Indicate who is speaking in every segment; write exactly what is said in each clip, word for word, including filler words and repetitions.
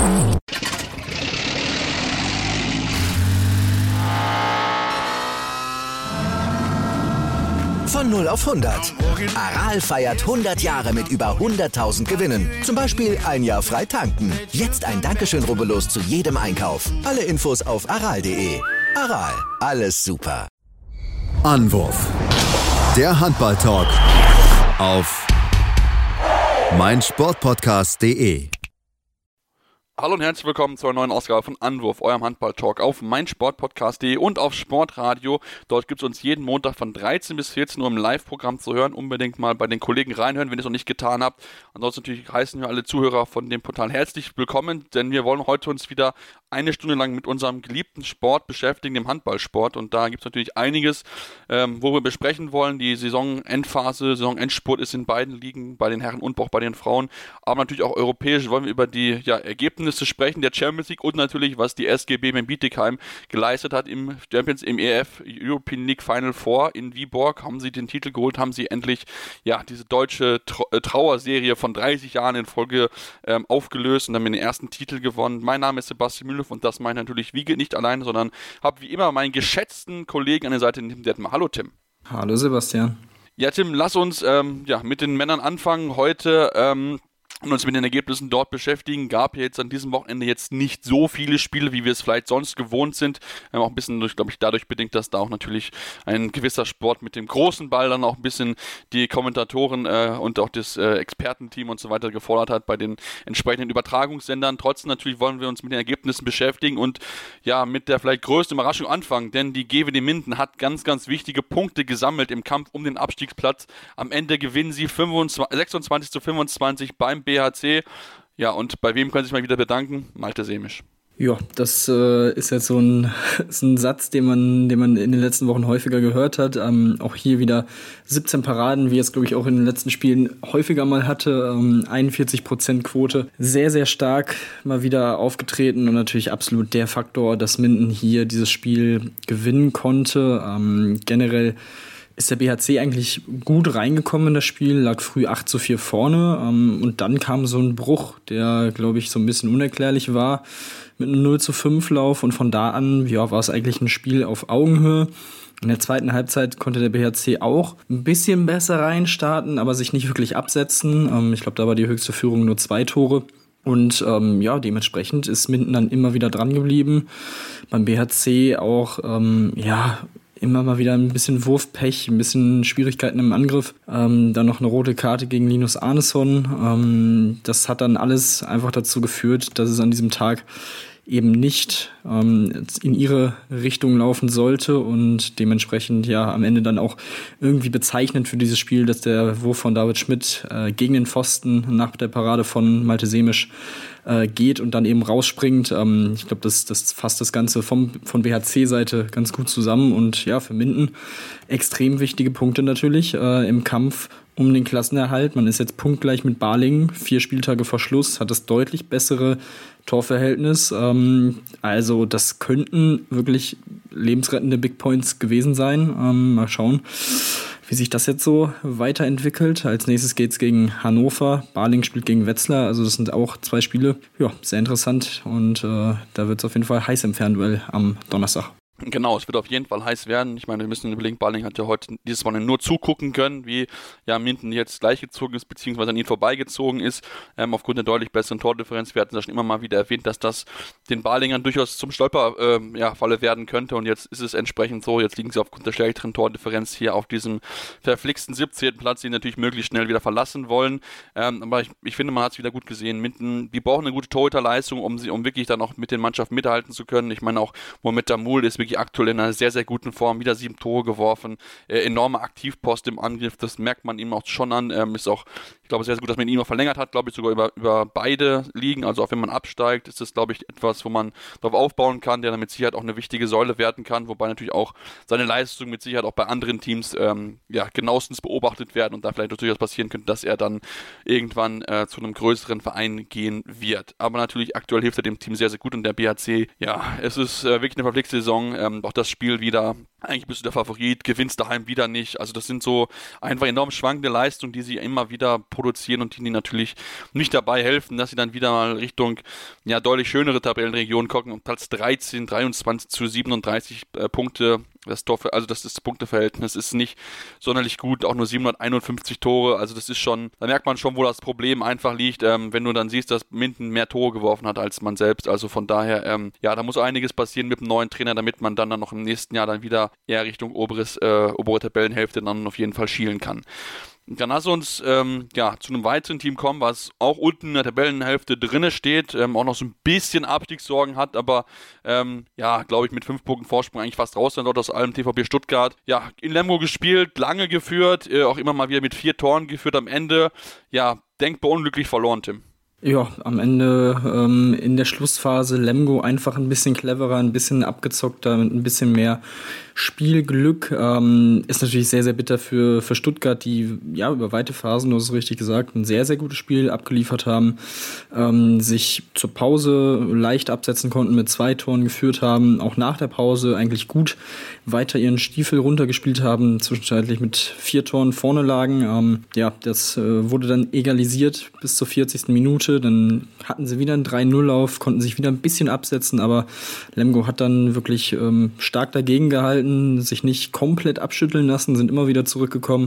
Speaker 1: Von null auf hundert. Aral feiert hundert Jahre mit über hunderttausend Gewinnen. Zum Beispiel ein Jahr frei tanken. Jetzt ein Dankeschön, rubbellos zu jedem Einkauf. Alle Infos auf aral punkt de. Aral, alles super.
Speaker 2: Anwurf. Der Handball-Talk auf meinsportpodcast punkt de.
Speaker 3: Hallo und herzlich willkommen zur neuen Ausgabe von Anwurf, eurem Handball-Talk auf meinsportpodcast punkt de und auf Sportradio. Dort gibt es uns jeden Montag von dreizehn bis vierzehn Uhr im Live-Programm zu hören. Unbedingt mal bei den Kollegen reinhören, wenn ihr es noch nicht getan habt. Ansonsten natürlich heißen wir alle Zuhörer von dem Portal herzlich willkommen, denn wir wollen heute uns wieder eine Stunde lang mit unserem geliebten Sport beschäftigen, dem Handballsport. Und da gibt es natürlich einiges, ähm, wo wir besprechen wollen. Die Saisonendphase, Saisonendspurt ist in beiden Ligen, bei den Herren und auch bei den Frauen. Aber natürlich auch europäisch wollen wir über die ja, Ergebnisse zu sprechen, der Champions League und natürlich, was die S G B Bietigheim geleistet hat im Champions, im E F European League Final Four in Viborg. Haben sie den Titel geholt, haben sie endlich ja diese deutsche Trauerserie von dreißig Jahren in Folge ähm, aufgelöst und haben den ersten Titel gewonnen. Mein Name ist Sebastian Mühlhoff und das meine natürlich wie nicht alleine, sondern habe wie immer meinen geschätzten Kollegen an der Seite, Tim Detmer. Hallo Tim.
Speaker 4: Hallo Sebastian.
Speaker 3: Ja Tim, lass uns ähm, ja, mit den Männern anfangen. Heute ähm, und uns mit den Ergebnissen dort beschäftigen. Gab ja jetzt an diesem Wochenende jetzt nicht so viele Spiele, wie wir es vielleicht sonst gewohnt sind. Ähm, auch ein bisschen, durch, glaube ich, dadurch bedingt, dass da auch natürlich ein gewisser Sport mit dem großen Ball dann auch ein bisschen die Kommentatoren äh, und auch das äh, Expertenteam und so weiter gefordert hat bei den entsprechenden Übertragungssendern. Trotzdem natürlich wollen wir uns mit den Ergebnissen beschäftigen und ja, mit der vielleicht größten Überraschung anfangen, denn die G W D Minden hat ganz, ganz wichtige Punkte gesammelt im Kampf um den Abstiegsplatz. Am Ende gewinnen sie fünfundzwanzig, sechsundzwanzig zu fünfundzwanzig beim B H C. Ja, und bei wem können Sie sich mal wieder bedanken? Malte Semisch.
Speaker 4: Ja, das äh, ist jetzt so ein, ist ein Satz, den man, den man in den letzten Wochen häufiger gehört hat. Ähm, auch hier wieder siebzehn Paraden, wie es, glaube ich, auch in den letzten Spielen häufiger mal hatte. Ähm, einundvierzig Prozent Quote. Sehr, sehr stark mal wieder aufgetreten und natürlich absolut der Faktor, dass Minden hier dieses Spiel gewinnen konnte. Ähm, generell ist der B H C eigentlich gut reingekommen in das Spiel, lag früh acht zu vier vorne ähm, und dann kam so ein Bruch, der, glaube ich, so ein bisschen unerklärlich war, mit einem null zu fünf Lauf und von da an ja, war es eigentlich ein Spiel auf Augenhöhe. In der zweiten Halbzeit konnte der B H C auch ein bisschen besser reinstarten, aber sich nicht wirklich absetzen. Ähm, ich glaube, da war die höchste Führung nur zwei Tore. Und ähm, ja, dementsprechend ist Minden dann immer wieder dran geblieben. Beim B H C auch, ähm, ja, immer mal wieder ein bisschen Wurfpech, ein bisschen Schwierigkeiten im Angriff. Ähm, dann noch eine rote Karte gegen Linus Arneson. Ähm, das hat dann alles einfach dazu geführt, dass es an diesem Tag eben nicht ähm, in ihre Richtung laufen sollte und dementsprechend ja am Ende dann auch irgendwie bezeichnend für dieses Spiel, dass der Wurf von David Schmidt äh, gegen den Pfosten nach der Parade von Malte Semisch äh, geht und dann eben rausspringt. Ähm, ich glaube, das, das fasst das Ganze vom, von B H C-Seite ganz gut zusammen und ja, für Minden extrem wichtige Punkte natürlich äh, im Kampf um den Klassenerhalt. Man ist jetzt punktgleich mit Balingen, vier Spieltage vor Schluss, hat das deutlich bessere Torverhältnis. Ähm, also das könnten wirklich lebensrettende Big Points gewesen sein. Ähm, mal schauen, wie sich das jetzt so weiterentwickelt. Als nächstes geht's gegen Hannover. Balingen spielt gegen Wetzlar. Also das sind auch zwei Spiele. Ja, sehr interessant. Und äh, da wird's auf jeden Fall heiß im Fernduell am Donnerstag.
Speaker 3: Genau, es wird auf jeden Fall heiß werden. Ich meine, wir müssen überlegen, Balingen hat ja heute dieses Mal nur zugucken können, wie ja Minden jetzt gleichgezogen ist, beziehungsweise an ihn vorbeigezogen ist, ähm, aufgrund der deutlich besseren Tordifferenz. Wir hatten das schon immer mal wieder erwähnt, dass das den Balingern durchaus zum Stolperfalle ähm, ja, werden könnte und jetzt ist es entsprechend so, jetzt liegen sie aufgrund der schlechteren Tordifferenz hier auf diesem verflixten siebzehnten Platz, den natürlich möglichst schnell wieder verlassen wollen. Ähm, aber ich, ich finde, man hat es wieder gut gesehen. Minden, die brauchen eine gute Torhüterleistung, um, sie, um wirklich dann auch mit den Mannschaften mithalten zu können. Ich meine auch, Mohamed Damul ist wirklich aktuell in einer sehr, sehr guten Form, wieder sieben Tore geworfen, äh, enorme Aktivpost im Angriff, das merkt man ihm auch schon an, ähm, ist auch, ich glaube, sehr, sehr gut, dass man ihn auch verlängert hat, glaube ich, sogar über, über beide Ligen, also auch wenn man absteigt, ist das, glaube ich, etwas, wo man darauf aufbauen kann, der dann mit Sicherheit auch eine wichtige Säule werden kann, wobei natürlich auch seine Leistung mit Sicherheit auch bei anderen Teams ähm, ja, genauestens beobachtet werden und da vielleicht durchaus passieren könnte, dass er dann irgendwann äh, zu einem größeren Verein gehen wird. Aber natürlich aktuell hilft er dem Team sehr, sehr gut und der B H C, ja, es ist äh, wirklich eine verflixte Saison, ähm, auch das Spiel wieder eigentlich bist du der Favorit, gewinnst daheim wieder nicht. Also das sind so einfach enorm schwankende Leistungen, die sie immer wieder produzieren und die, die natürlich nicht dabei helfen, dass sie dann wieder mal Richtung ja deutlich schönere Tabellenregionen gucken. Und Platz dreizehn, dreiundzwanzig zu siebenunddreißig äh, Punkte. Das Tor, also das, das Punkteverhältnis ist nicht sonderlich gut, auch nur siebenhunderteinundfünfzig Tore, also das ist schon, da merkt man schon, wo das Problem einfach liegt, ähm, wenn du dann siehst, dass Minden mehr Tore geworfen hat als man selbst, also von daher, ähm, ja, da muss einiges passieren mit dem neuen Trainer, damit man dann, dann noch im nächsten Jahr dann wieder eher Richtung oberes, äh, obere Tabellenhälfte dann auf jeden Fall schielen kann. Dann lass uns ähm, ja, zu einem weiteren Team kommen, was auch unten in der Tabellenhälfte drinne steht, ähm, auch noch so ein bisschen Abstiegssorgen hat, aber ähm, ja, glaube ich, mit fünf Punkten Vorsprung eigentlich fast raus sein dort aus allem. T V B Stuttgart. Ja, in Lemgo gespielt, lange geführt, äh, auch immer mal wieder mit vier Toren geführt am Ende. Ja, denkbar unglücklich verloren, Tim.
Speaker 4: Ja, am Ende ähm, in der Schlussphase Lemgo einfach ein bisschen cleverer, ein bisschen abgezockter, mit ein bisschen mehr Spielglück. Ähm, ist natürlich sehr, sehr bitter für, für Stuttgart, die ja über weite Phasen, du hast es richtig gesagt, ein sehr, sehr gutes Spiel abgeliefert haben, ähm, sich zur Pause leicht absetzen konnten, mit zwei Toren geführt haben, auch nach der Pause eigentlich gut weiter ihren Stiefel runtergespielt haben, zwischenzeitlich mit vier Toren vorne lagen. Ähm, ja, das äh, wurde dann egalisiert bis zur vierzigsten Minute. Dann hatten sie wieder einen drei null Lauf, konnten sich wieder ein bisschen absetzen, aber Lemgo hat dann wirklich ähm, stark dagegen gehalten, sich nicht komplett abschütteln lassen, sind immer wieder zurückgekommen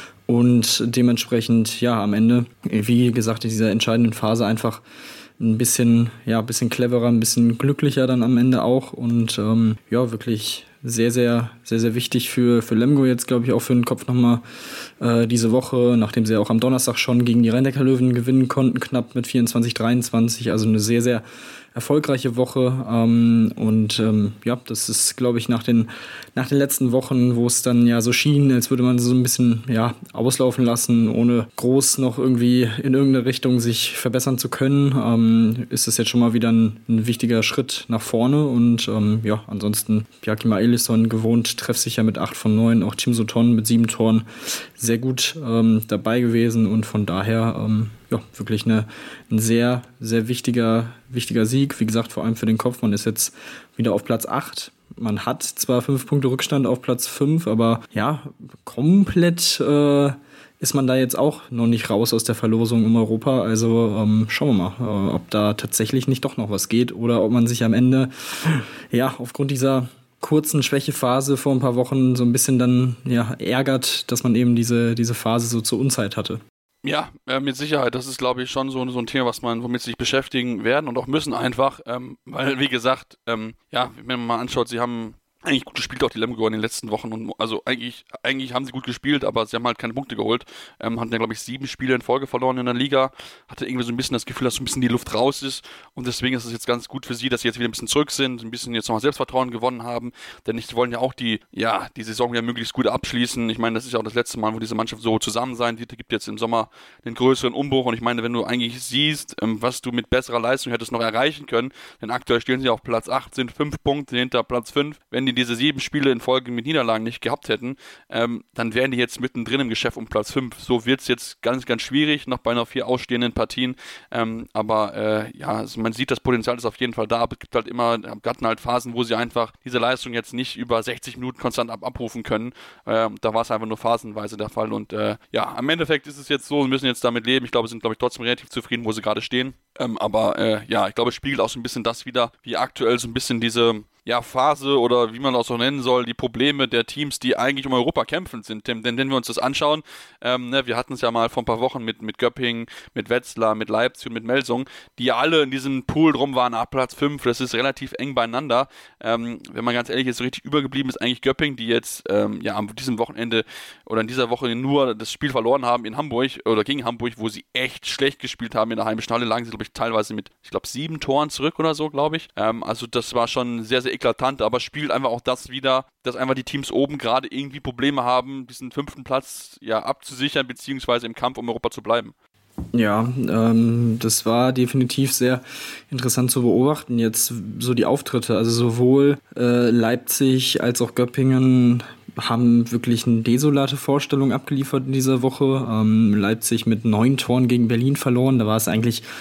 Speaker 4: und dementsprechend, ja, am Ende, wie gesagt, in dieser entscheidenden Phase einfach ein bisschen, ja, ein bisschen cleverer, ein bisschen glücklicher dann am Ende auch und ähm, ja, wirklich sehr, sehr, sehr, sehr wichtig für, für Lemgo jetzt, glaube ich, auch für den Kopf nochmal äh, diese Woche, nachdem sie auch am Donnerstag schon gegen die Rhein-Neckar Löwen gewinnen konnten, knapp mit vierundzwanzig dreiundzwanzig, also eine sehr, sehr erfolgreiche Woche ähm, und ähm, ja, das ist, glaube ich, nach den, nach den letzten Wochen, wo es dann ja so schien, als würde man so ein bisschen ja, auslaufen lassen, ohne groß noch irgendwie in irgendeine Richtung sich verbessern zu können, ähm, ist es jetzt schon mal wieder ein, ein wichtiger Schritt nach vorne und ähm, ja, ansonsten Jakima Elisson gewohnt treffsicher mit acht von neun, auch Tim Sutton mit sieben Toren sehr gut ähm, dabei gewesen und von daher ähm, ja, wirklich eine, ein sehr, sehr wichtiger, wichtiger Sieg. Wie gesagt, vor allem für den Kopf. Man ist jetzt wieder auf Platz acht. Man hat zwar fünf Punkte Rückstand auf Platz fünf, aber ja, komplett äh, ist man da jetzt auch noch nicht raus aus der Verlosung um Europa. Also ähm, schauen wir mal, äh, ob da tatsächlich nicht doch noch was geht oder ob man sich am Ende, ja, aufgrund dieser kurzen Schwächephase vor ein paar Wochen so ein bisschen dann ja, ärgert, dass man eben diese, diese Phase so zur Unzeit hatte.
Speaker 3: Ja, äh, mit Sicherheit. Das ist, glaube ich, schon so, so ein Thema, was man, womit sie sich beschäftigen werden und auch müssen einfach, ähm, weil, wie gesagt, ähm, ja, wenn man mal anschaut, sie haben eigentlich gut gespielt, auch die Lemgo in den letzten Wochen. Und also eigentlich, eigentlich haben sie gut gespielt, aber sie haben halt keine Punkte geholt. Ähm, hatten ja, glaube ich, sieben Spiele in Folge verloren in der Liga. Hatte irgendwie so ein bisschen das Gefühl, dass so ein bisschen die Luft raus ist. Und deswegen ist es jetzt ganz gut für sie, dass sie jetzt wieder ein bisschen zurück sind, ein bisschen jetzt nochmal Selbstvertrauen gewonnen haben. Denn sie wollen ja auch die, ja, die Saison ja möglichst gut abschließen. Ich meine, das ist ja auch das letzte Mal, wo diese Mannschaft so zusammen sein wird. Es gibt jetzt im Sommer einen größeren Umbruch. Und ich meine, wenn du eigentlich siehst, ähm, was du mit besserer Leistung hättest noch erreichen können, denn aktuell stehen sie auf Platz acht, sind fünf Punkte hinter Platz fünf. Wenn die diese sieben Spiele in Folge mit Niederlagen nicht gehabt hätten, ähm, dann wären die jetzt mittendrin im Geschäft um Platz fünf. So wird es jetzt ganz, ganz schwierig, noch bei noch vier ausstehenden Partien. Ähm, aber äh, ja, also man sieht, das Potenzial ist auf jeden Fall da. Aber es gibt halt immer, hatten halt Phasen, wo sie einfach diese Leistung jetzt nicht über sechzig Minuten konstant ab abrufen können. Ähm, da war es einfach nur phasenweise der Fall. Und äh, ja, am Endeffekt ist es jetzt so, wir müssen jetzt damit leben. Ich glaube, sie sind, glaube ich, trotzdem relativ zufrieden, wo sie gerade stehen. Ähm, aber äh, ja, ich glaube, es spiegelt auch so ein bisschen das wieder, wie aktuell so ein bisschen diese ja, Phase oder wie man das auch nennen soll, die Probleme der Teams, die eigentlich um Europa kämpfen sind. Denn wenn wir uns das anschauen, ähm, ne, wir hatten es ja mal vor ein paar Wochen mit, mit Göppingen, mit Wetzlar, mit Leipzig und mit Melsung, die ja alle in diesem Pool drum waren, ab Platz fünf, das ist relativ eng beieinander. Ähm, wenn man ganz ehrlich ist, so richtig übergeblieben ist eigentlich Göppingen, die jetzt ähm, ja an diesem Wochenende oder in dieser Woche nur das Spiel verloren haben in Hamburg oder gegen Hamburg, wo sie echt schlecht gespielt haben in der heimischen Halle, lagen sie, glaube ich, teilweise mit, ich glaube, sieben Toren zurück oder so, glaube ich. Ähm, also das war schon sehr, sehr eklatant, aber spielt einfach auch das wieder, dass einfach die Teams oben gerade irgendwie Probleme haben, diesen fünften Platz ja abzusichern, beziehungsweise im Kampf um Europa zu bleiben.
Speaker 4: Ja, ähm, das war definitiv sehr interessant zu beobachten, jetzt so die Auftritte, also sowohl äh, Leipzig als auch Göppingen haben wirklich eine desolate Vorstellung abgeliefert in dieser Woche. Ähm, Leipzig mit neun Toren gegen Berlin verloren, da war es eigentlich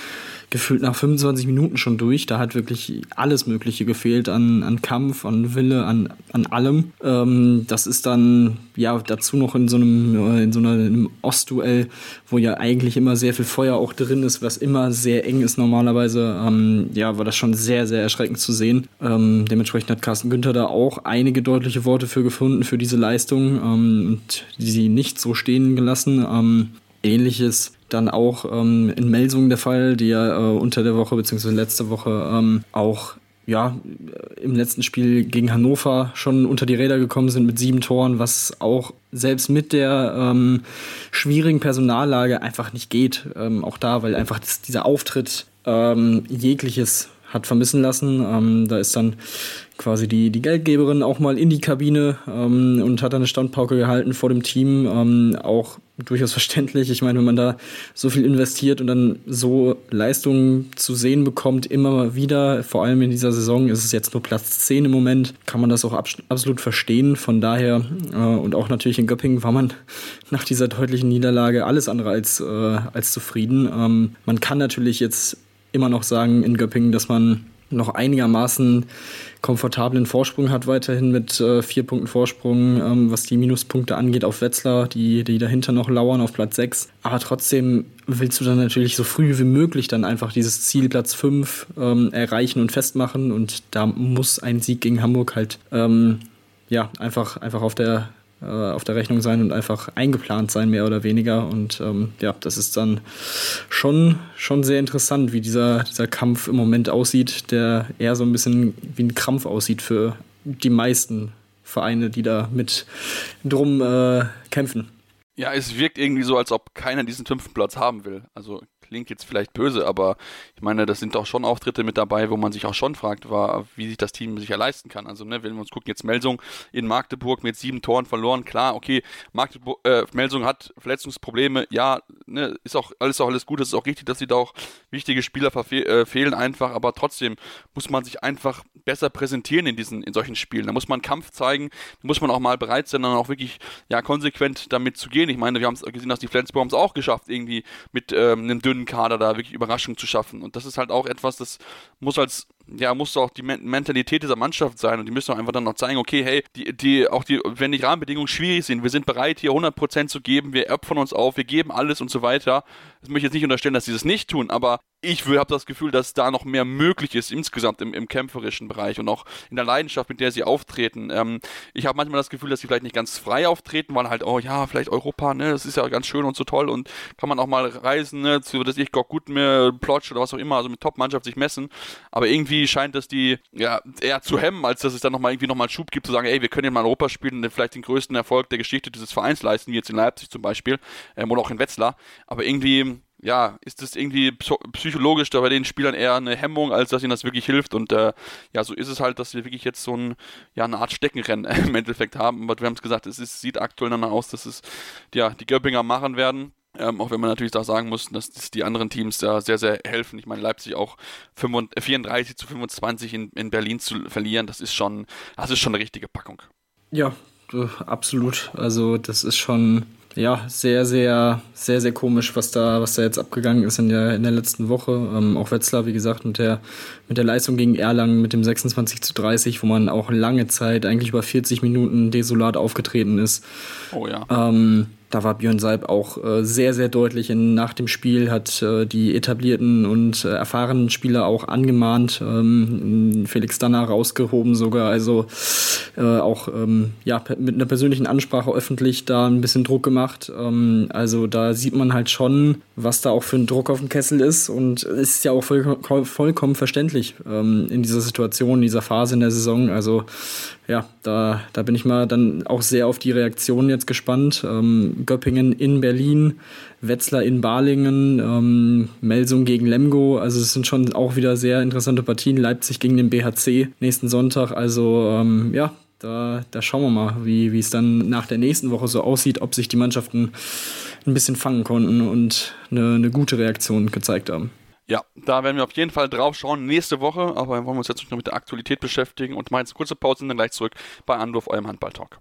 Speaker 4: gefühlt nach fünfundzwanzig Minuten schon durch. Da hat wirklich alles Mögliche gefehlt an, an Kampf, an Wille, an, an allem. Ähm, das ist dann ja dazu noch in so einem, in so einer, in einem Ostduell, wo ja eigentlich immer sehr viel Feuer auch drin ist, was immer sehr eng ist normalerweise. Ähm, ja, war das schon sehr, sehr erschreckend zu sehen. Ähm, dementsprechend hat Carsten Günther da auch einige deutliche Worte für gefunden, für diese Leistung ähm, und sie nicht so stehen gelassen. Ähm, Ähnliches dann auch ähm, in Melsungen der Fall, die ja äh, unter der Woche bzw. letzte Woche ähm, auch ja, im letzten Spiel gegen Hannover schon unter die Räder gekommen sind mit sieben Toren, was auch selbst mit der ähm, schwierigen Personallage einfach nicht geht. Ähm, auch da, weil einfach das, dieser Auftritt ähm, jegliches hat vermissen lassen. Ähm, da ist dann quasi die, die Geldgeberin auch mal in die Kabine ähm, und hat dann eine Standpauke gehalten vor dem Team. Ähm, auch durchaus verständlich. Ich meine, wenn man da so viel investiert und dann so Leistungen zu sehen bekommt, immer mal wieder, vor allem in dieser Saison, ist es jetzt nur Platz zehn im Moment, kann man das auch abs- absolut verstehen. Von daher, äh, und auch natürlich in Göppingen war man nach dieser deutlichen Niederlage alles andere als, äh, als zufrieden. Ähm, man kann natürlich jetzt immer noch sagen in Göppingen, dass man noch einigermaßen komfortablen Vorsprung hat, weiterhin mit äh, vier Punkten Vorsprung, ähm, was die Minuspunkte angeht auf Wetzlar, die, die dahinter noch lauern auf Platz sechs. Aber trotzdem willst du dann natürlich so früh wie möglich dann einfach dieses Ziel Platz fünf ähm, erreichen und festmachen. Und da muss ein Sieg gegen Hamburg halt ähm, ja, einfach, einfach auf der auf der Rechnung sein und einfach eingeplant sein, mehr oder weniger. Und ähm, ja, das ist dann schon, schon sehr interessant, wie dieser, dieser Kampf im Moment aussieht, der eher so ein bisschen wie ein Krampf aussieht für die meisten Vereine, die da mit drum äh, kämpfen.
Speaker 3: Ja, es wirkt irgendwie so, als ob keiner diesen fünften Platz haben will. Also klingt jetzt vielleicht böse, aber ich meine, das sind auch schon Auftritte mit dabei, wo man sich auch schon fragt, war, wie sich das Team sicher leisten kann. Also, ne, wenn wir uns gucken, jetzt Melsung in Magdeburg mit sieben Toren verloren, klar, okay, Magdeburg, äh, Melsung hat Verletzungsprobleme, ja, ne, ist auch alles auch alles gut, es ist auch richtig, dass sie da auch wichtige Spieler verfe- äh, fehlen einfach, aber trotzdem muss man sich einfach besser präsentieren in diesen, in solchen Spielen. Da muss man Kampf zeigen, da muss man auch mal bereit sein, dann auch wirklich, ja, konsequent damit zu gehen. Ich meine, wir haben es gesehen, dass die Flensburg haben es auch geschafft, irgendwie mit ähm, einem dünnen Kader da wirklich Überraschung zu schaffen. Und das ist halt auch etwas, das muss als, ja, muss auch die Men- Mentalität dieser Mannschaft sein. Und die müssen auch einfach dann noch zeigen, okay, hey, die, die, auch die, wenn die Rahmenbedingungen schwierig sind, wir sind bereit, hier hundert Prozent zu geben, wir opfern uns auf, wir geben alles und so weiter. Das möchte ich jetzt nicht unterstellen, dass sie das nicht tun, aber ich habe das Gefühl, dass da noch mehr möglich ist insgesamt im, im kämpferischen Bereich und auch in der Leidenschaft, mit der sie auftreten. Ähm, ich habe manchmal das Gefühl, dass sie vielleicht nicht ganz frei auftreten, weil halt, oh ja, vielleicht Europa, ne, das ist ja ganz schön und so toll und kann man auch mal reisen, ne, zu, dass ich gut mir Plotsch oder was auch immer, also mit Top-Mannschaft sich messen. Aber irgendwie scheint das die, ja, eher zu hemmen, als dass es dann nochmal irgendwie nochmal Schub gibt, zu sagen, ey, wir können ja mal Europa spielen und vielleicht den größten Erfolg der Geschichte dieses Vereins leisten, wie jetzt in Leipzig zum Beispiel, ähm, oder auch in Wetzlar. Aber irgendwie, ja, ist das irgendwie psychologisch da bei den Spielern eher eine Hemmung, als dass ihnen das wirklich hilft. Und äh, ja, so ist es halt, dass wir wirklich jetzt so ein, ja, eine Art Steckenrennen im Endeffekt haben. Aber wir haben es gesagt, es ist, sieht aktuell danach aus, dass es ja, die Göppinger machen werden. Ähm, auch wenn man natürlich auch sagen muss, dass, dass die anderen Teams da sehr, sehr helfen. Ich meine, Leipzig auch vierunddreißig zu fünfundzwanzig in, in Berlin zu verlieren, das ist schon, das ist schon eine richtige Packung.
Speaker 4: Ja, absolut. Also das ist schon ja sehr, sehr, sehr, sehr komisch, was da, was da jetzt abgegangen ist in der, in der letzten Woche. Ähm, auch Wetzlar, wie gesagt, mit der, mit der Leistung gegen Erlangen mit dem sechsundzwanzig zu dreißig, wo man auch lange Zeit, eigentlich über vierzig Minuten desolat aufgetreten ist.
Speaker 3: Oh ja.
Speaker 4: Ähm, Da war Björn Seib auch äh, sehr, sehr deutlich in, nach dem Spiel, hat äh, die etablierten und äh, erfahrenen Spieler auch angemahnt, ähm, Felix Danner rausgehoben sogar, also äh, auch ähm, ja, mit einer persönlichen Ansprache öffentlich da ein bisschen Druck gemacht. Ähm, also da sieht man halt schon, was da auch für ein Druck auf dem Kessel ist und es ist ja auch voll, vollkommen verständlich ähm, in dieser Situation, in dieser Phase in der Saison. Also ja, da, da bin ich mal dann auch sehr auf die Reaktionen jetzt gespannt. Ähm, Göppingen in Berlin, Wetzlar in Balingen, ähm, Melsung gegen Lemgo. Also es sind schon auch wieder sehr interessante Partien. Leipzig gegen den B H C nächsten Sonntag. Also ähm, ja, da, da schauen wir mal, wie wie es dann nach der nächsten Woche so aussieht, ob sich die Mannschaften ein bisschen fangen konnten und eine, eine gute Reaktion gezeigt haben.
Speaker 3: Ja, da werden wir auf jeden Fall drauf schauen nächste Woche, aber wollen wir uns jetzt noch mit der Aktualität beschäftigen und machen jetzt eine kurze Pause und dann gleich zurück bei Anwurf, eurem Handball-Talk.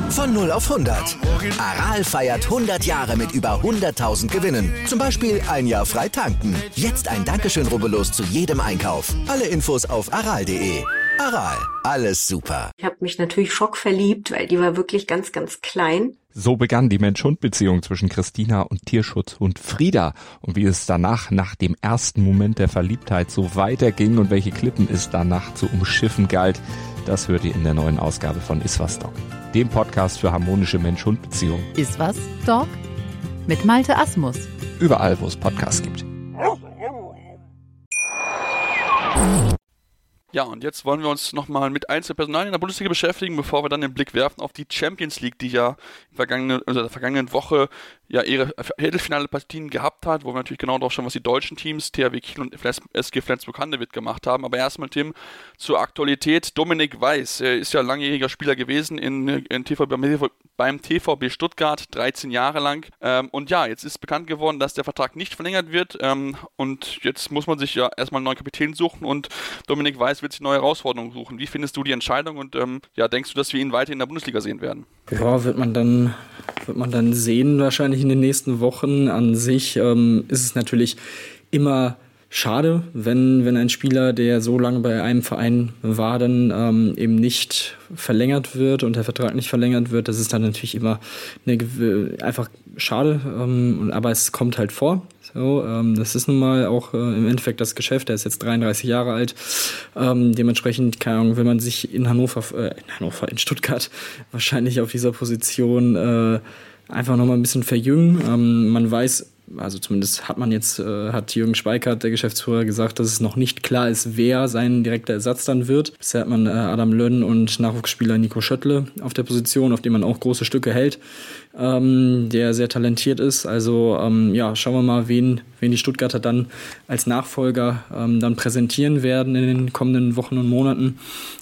Speaker 1: Von null auf hundert. Aral feiert hundert Jahre mit über hunderttausend Gewinnen. Zum Beispiel ein Jahr frei tanken. Jetzt ein Dankeschön, rubbellos zu jedem Einkauf. Alle Infos auf aral punkt de. Aral, alles super.
Speaker 5: Ich habe mich natürlich schockverliebt, weil die war wirklich ganz, ganz klein.
Speaker 6: So begann die Mensch-Hund-Beziehung zwischen Christina und Tierschutzhund Frieda. Und wie es danach, nach dem ersten Moment der Verliebtheit, so weiterging und welche Klippen es danach zu umschiffen galt, das hört ihr in der neuen Ausgabe von Iswas Dog, dem Podcast für harmonische Mensch-Hund-Beziehungen.
Speaker 7: Iswas Dog mit Malte Asmus.
Speaker 6: Überall, wo es Podcasts gibt.
Speaker 3: Ja, und jetzt wollen wir uns nochmal mit Einzelpersonalien in der Bundesliga beschäftigen, bevor wir dann den Blick werfen auf die Champions League, die ja in vergangenen, also der vergangenen Woche ja ihre Viertelfinale-Partien gehabt hat, wo wir natürlich genau drauf schauen, was die deutschen Teams, T H W Kiel und S G Flensburg-Handewitt gemacht haben. Aber erstmal, Tim, zur Aktualität. Dominik Weiß, er ist ja langjähriger Spieler gewesen in, in T V B, beim T V B Stuttgart, dreizehn Jahre lang. Ähm, und ja, jetzt ist bekannt geworden, dass der Vertrag nicht verlängert wird. Ähm, und jetzt muss man sich ja erstmal einen neuen Kapitän suchen und Dominik Weiß wird sich neue Herausforderungen suchen. Wie findest du die Entscheidung und ähm, ja, denkst du, dass wir ihn weiter in der Bundesliga sehen werden?
Speaker 4: Ja, wird man dann, wird man dann sehen, wahrscheinlich in den nächsten Wochen. An sich ähm, ist es natürlich immer schade, wenn, wenn ein Spieler, der so lange bei einem Verein war, dann ähm, eben nicht verlängert wird und der Vertrag nicht verlängert wird. Das ist dann natürlich immer eine, einfach schade, ähm, aber es kommt halt vor. So, ähm, das ist nun mal auch äh, im Endeffekt das Geschäft. Er ist jetzt dreiunddreißig Jahre alt. Ähm, dementsprechend, keine Ahnung, will man sich in Hannover, äh, in Hannover, in Stuttgart wahrscheinlich auf dieser Position äh, einfach nochmal ein bisschen verjüngen. Ähm, man weiß, also zumindest hat man jetzt, äh, hat Jürgen Schweikart, der Geschäftsführer, gesagt, dass es noch nicht klar ist, wer sein direkter Ersatz dann wird. Bisher hat man äh, Adam Lönn und Nachwuchsspieler Nico Schöttle auf der Position, auf dem man auch große Stücke hält, ähm, der sehr talentiert ist. Also ähm, ja, schauen wir mal, wen, wen die Stuttgarter dann als Nachfolger ähm, dann präsentieren werden in den kommenden Wochen und Monaten.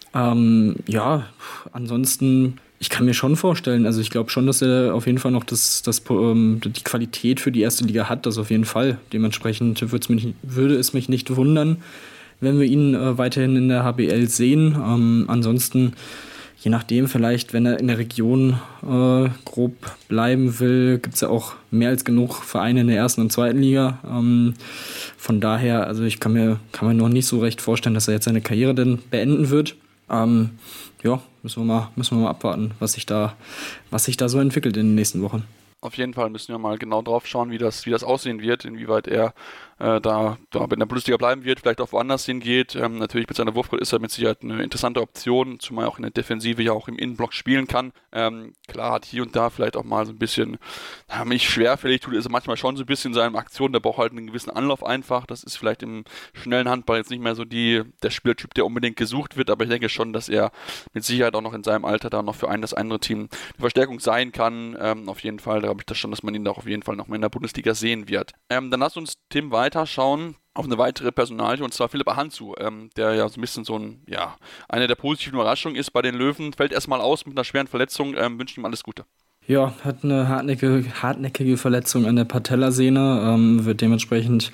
Speaker 4: Ähm, ja, ansonsten... Ich kann mir schon vorstellen, also ich glaube schon, dass er auf jeden Fall noch das, das, ähm, die Qualität für die erste Liga hat, das auf jeden Fall. Dementsprechend mich, würde es mich nicht wundern, wenn wir ihn äh, weiterhin in der H B L sehen. Ähm, ansonsten, je nachdem, vielleicht, wenn er in der Region äh, grob bleiben will, gibt es ja auch mehr als genug Vereine in der ersten und zweiten Liga. Ähm, von daher, also ich kann mir, kann mir noch nicht so recht vorstellen, dass er jetzt seine Karriere dann beenden wird. Ähm, ja, müssen wir mal, müssen wir mal abwarten, was sich da, was sich da so entwickelt in den nächsten Wochen.
Speaker 3: Auf jeden Fall müssen wir mal genau drauf schauen, wie das, wie das aussehen wird, inwieweit er äh, da, da in der Bundesliga bleiben wird, vielleicht auch woanders hingeht. Ähm, natürlich mit seiner Wurfquote ist er mit Sicherheit eine interessante Option, zumal er auch in der Defensive ja auch im Innenblock spielen kann. Ähm, klar hat hier und da vielleicht auch mal so ein bisschen, ja, mich schwerfällig tut, ist er manchmal schon so ein bisschen in seinen Aktionen, der braucht halt einen gewissen Anlauf einfach. Das ist vielleicht im schnellen Handball jetzt nicht mehr so die, der Spieltyp, der unbedingt gesucht wird, aber ich denke schon, dass er mit Sicherheit auch noch in seinem Alter da noch für ein das andere Team die Verstärkung sein kann. Ähm, auf jeden Fall, da habe ich das schon, dass man ihn da auf jeden Fall noch mal in der Bundesliga sehen wird. Ähm, dann lass uns, Tim, weiter schauen auf eine weitere Personalie, und zwar Philipp Ahanzu, ähm, der ja so ein bisschen so ein, ja, eine der positiven Überraschungen ist bei den Löwen, fällt erstmal aus mit einer schweren Verletzung, ähm, wünsche ihm alles Gute.
Speaker 4: Ja, hat eine hartnäckige, hartnäckige Verletzung an der Patellasehne, ähm, wird dementsprechend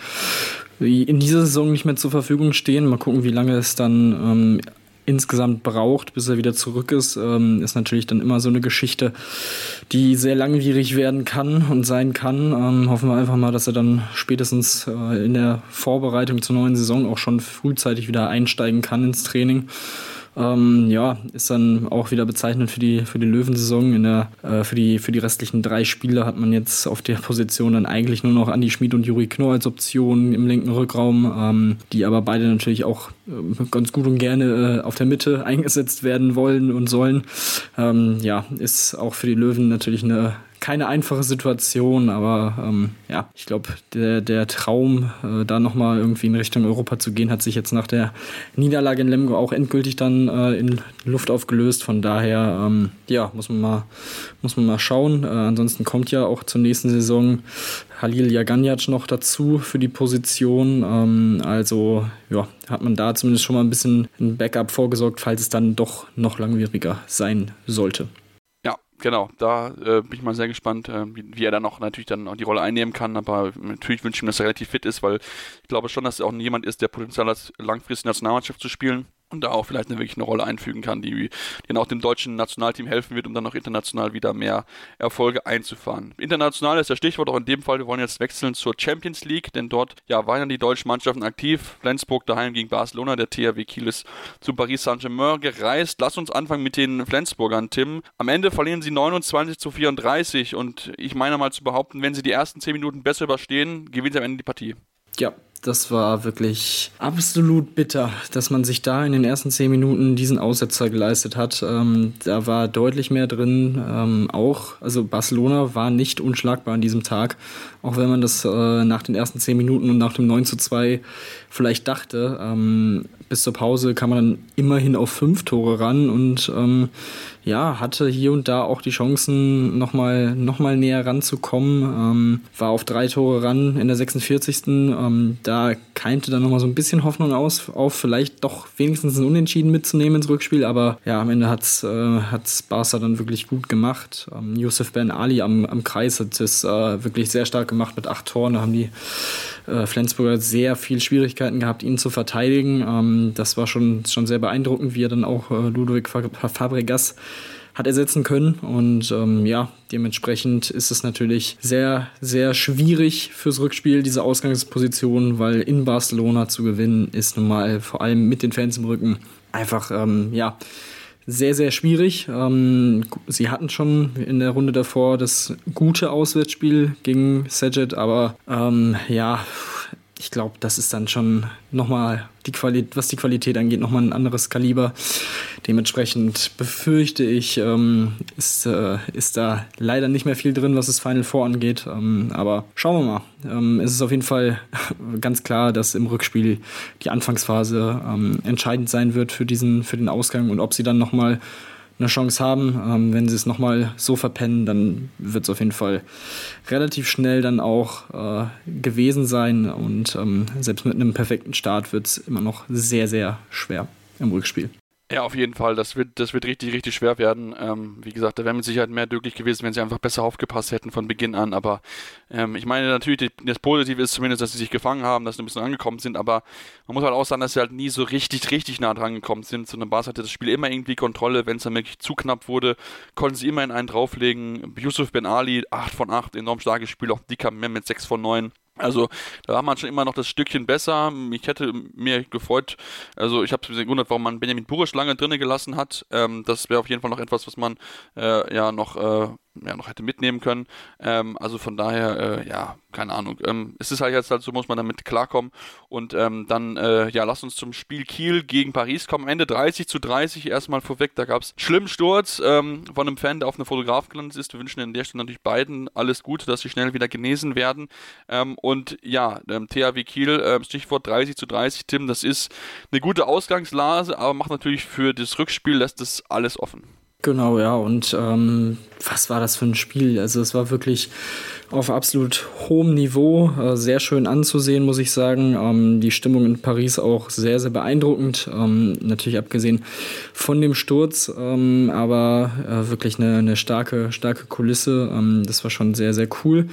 Speaker 4: in dieser Saison nicht mehr zur Verfügung stehen. Mal gucken, wie lange es dann ähm, insgesamt braucht, bis er wieder zurück ist, ähm, ist natürlich dann immer so eine Geschichte, die sehr langwierig werden kann und sein kann. Ähm, hoffen wir einfach mal, dass er dann spätestens äh, in der Vorbereitung zur neuen Saison auch schon frühzeitig wieder einsteigen kann ins Training. Ähm, ja, ist dann auch wieder bezeichnend für die für die Löwensaison. In der äh, für die für die restlichen drei Spiele hat man jetzt auf der Position dann eigentlich nur noch Andi Schmid und Juri Knorr als Option im linken Rückraum, ähm, die aber beide natürlich auch äh, ganz gut und gerne äh, auf der Mitte eingesetzt werden wollen und sollen. Ähm, ja, ist auch für die Löwen natürlich eine keine einfache Situation, aber ähm, ja, ich glaube, der, der Traum, äh, da nochmal irgendwie in Richtung Europa zu gehen, hat sich jetzt nach der Niederlage in Lemgo auch endgültig dann äh, in Luft aufgelöst. Von daher, ähm, ja, muss man mal, muss man mal schauen. Äh, ansonsten kommt ja auch zur nächsten Saison Halil Jaganjac noch dazu für die Position. Ähm, also, ja, hat man da zumindest schon mal ein bisschen ein Backup vorgesorgt, falls es dann doch noch langwieriger sein sollte.
Speaker 3: Genau, da äh, bin ich mal sehr gespannt, äh, wie, wie er dann auch natürlich dann auch die Rolle einnehmen kann, aber natürlich wünsche ich ihm, dass er relativ fit ist, weil ich glaube schon, dass er auch jemand ist, der Potenzial hat, langfristig in der Nationalmannschaft zu spielen. und da auch vielleicht eine, wirklich eine Rolle einfügen kann, die, die dann auch dem deutschen Nationalteam helfen wird, um dann auch international wieder mehr Erfolge einzufahren. International ist das Stichwort auch in dem Fall. Wir wollen jetzt wechseln zur Champions League, denn dort ja, waren ja die deutschen Mannschaften aktiv. Flensburg daheim gegen Barcelona, der T H W Kiel ist zu Paris Saint-Germain gereist. Lass uns anfangen mit den Flensburgern, Tim. Am Ende verlieren sie neunundzwanzig zu vierunddreißig und ich meine mal zu behaupten, wenn sie die ersten zehn Minuten besser überstehen, gewinnen sie am Ende die Partie.
Speaker 4: Ja, das war wirklich absolut bitter, dass man sich da in den ersten zehn Minuten diesen Aussetzer geleistet hat. Ähm, da war deutlich mehr drin. Ähm, auch, also Barcelona war nicht unschlagbar an diesem Tag, auch wenn man das äh, nach den ersten zehn Minuten und nach dem neun zu zwei vielleicht dachte. Ähm, bis zur Pause kam man dann immerhin auf fünf Tore ran und ähm, ja, hatte hier und da auch die Chancen, nochmal noch mal näher ranzukommen. Ähm, war auf drei Tore ran in der sechsundvierzigsten Ähm, da keimte dann nochmal so ein bisschen Hoffnung aus, auf vielleicht doch wenigstens ein Unentschieden mitzunehmen ins Rückspiel. Aber ja, am Ende hat's, äh, hat's Barca dann wirklich gut gemacht. Ähm, Youssef Ben Ali am, am Kreis hat es äh, wirklich sehr stark gemacht mit acht Toren. Da haben die äh, Flensburger sehr viel Schwierigkeiten gehabt, ihn zu verteidigen. Ähm, das war schon, schon sehr beeindruckend, wie er dann auch äh, Ludovic Fabregas hat ersetzen können und ähm, ja, dementsprechend ist es natürlich sehr, sehr schwierig fürs Rückspiel, diese Ausgangsposition, weil in Barcelona zu gewinnen ist nun mal vor allem mit den Fans im Rücken einfach, ähm, ja, sehr, sehr schwierig. Ähm, sie hatten schon in der Runde davor das gute Auswärtsspiel gegen Szeged, aber ähm, ja, ich glaube, das ist dann schon nochmal, die Qualität, was die Qualität angeht, nochmal ein anderes Kaliber. Dementsprechend befürchte ich, ähm, ist, äh, ist da leider nicht mehr viel drin, was das Final Four angeht. Ähm, aber schauen wir mal. Ähm, es ist auf jeden Fall ganz klar, dass im Rückspiel die Anfangsphase ähm, entscheidend sein wird für diesen, für den Ausgang und ob sie dann nochmal eine Chance haben. Ähm, wenn sie es nochmal so verpennen, dann wird es auf jeden Fall relativ schnell dann auch äh, gewesen sein und ähm, selbst mit einem perfekten Start wird es immer noch sehr, sehr schwer im Rückspiel.
Speaker 3: Ja, auf jeden Fall. Das wird, das wird richtig, richtig schwer werden. Ähm, wie gesagt, da wäre mit Sicherheit mehr möglich gewesen, wenn sie einfach besser aufgepasst hätten von Beginn an. Aber ähm, ich meine natürlich, das Positive ist zumindest, dass sie sich gefangen haben, dass sie ein bisschen angekommen sind. Aber man muss halt auch sagen, dass sie halt nie so richtig, richtig nah dran gekommen sind. So eine Barca hatte das Spiel immer irgendwie Kontrolle. Wenn es dann wirklich zu knapp wurde, konnten sie immerhin einen drauflegen. Youssef Ben Ali, acht von acht, enorm starkes Spiel. Auch Dika Mem mit sechs von neun. Also da war man schon immer noch das Stückchen besser. Ich hätte mir gefreut, also ich habe mich gewundert, warum man Benjamin Burisch lange drinnen gelassen hat. Ähm, das wäre auf jeden Fall noch etwas, was man äh, ja noch äh, ja, noch hätte mitnehmen können. Ähm, also von daher, äh, ja, keine Ahnung. Ähm, es ist halt jetzt halt so, muss man damit klarkommen. Und ähm, dann, äh, ja, lass uns zum Spiel Kiel gegen Paris kommen. Am Ende dreißig zu dreißig, erstmal vorweg, da gab es schlimmen Sturz ähm, von einem Fan, der auf einen Fotograf gelandet ist. Wir wünschen an der Stelle natürlich beiden alles Gute, dass sie schnell wieder genesen werden. Ähm, und ja, ähm, T H W Kiel, äh, Stichwort dreißig zu dreißig, Tim, das ist eine gute Ausgangslage, aber macht natürlich für das Rückspiel, lässt das alles offen.
Speaker 4: Genau, ja, und ähm, was war das für ein Spiel? Also es war wirklich auf absolut hohem Niveau, äh, sehr schön anzusehen, muss ich sagen. Ähm, die Stimmung in Paris auch sehr, sehr beeindruckend, ähm, natürlich abgesehen von dem Sturz, ähm, aber äh, wirklich eine, eine starke, starke Kulisse. Ähm, das war schon sehr, sehr cool.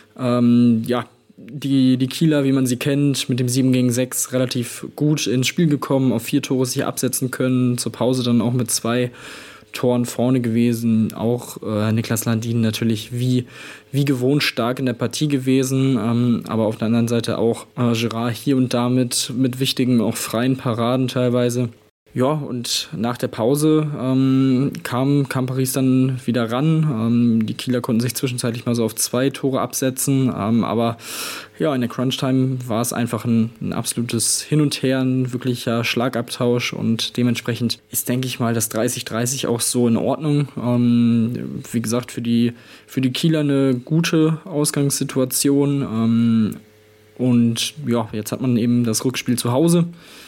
Speaker 4: Ähm, ja, Die, die Kieler, wie man sie kennt, mit dem sieben gegen sechs relativ gut ins Spiel gekommen, auf vier Tore sich absetzen können, zur Pause dann auch mit zwei Toren vorne gewesen, auch äh, Niklas Landin natürlich wie, wie gewohnt stark in der Partie gewesen, ähm, aber auf der anderen Seite auch äh, Gerard hier und da mit, mit wichtigen, auch freien Paraden teilweise. Ja, und nach der Pause ähm, kam, kam Paris dann wieder ran. Ähm, die Kieler konnten sich zwischenzeitlich mal so auf zwei Tore absetzen. Ähm, aber ja, in der Crunch-Time war es einfach ein, ein absolutes Hin und Her, ein wirklicher Schlagabtausch. Und dementsprechend ist, denke ich mal, das dreißig dreißig auch so in Ordnung. Ähm, wie gesagt, für die, für die Kieler eine gute Ausgangssituation. Ähm, und ja, jetzt hat man eben das Rückspiel zu Hause.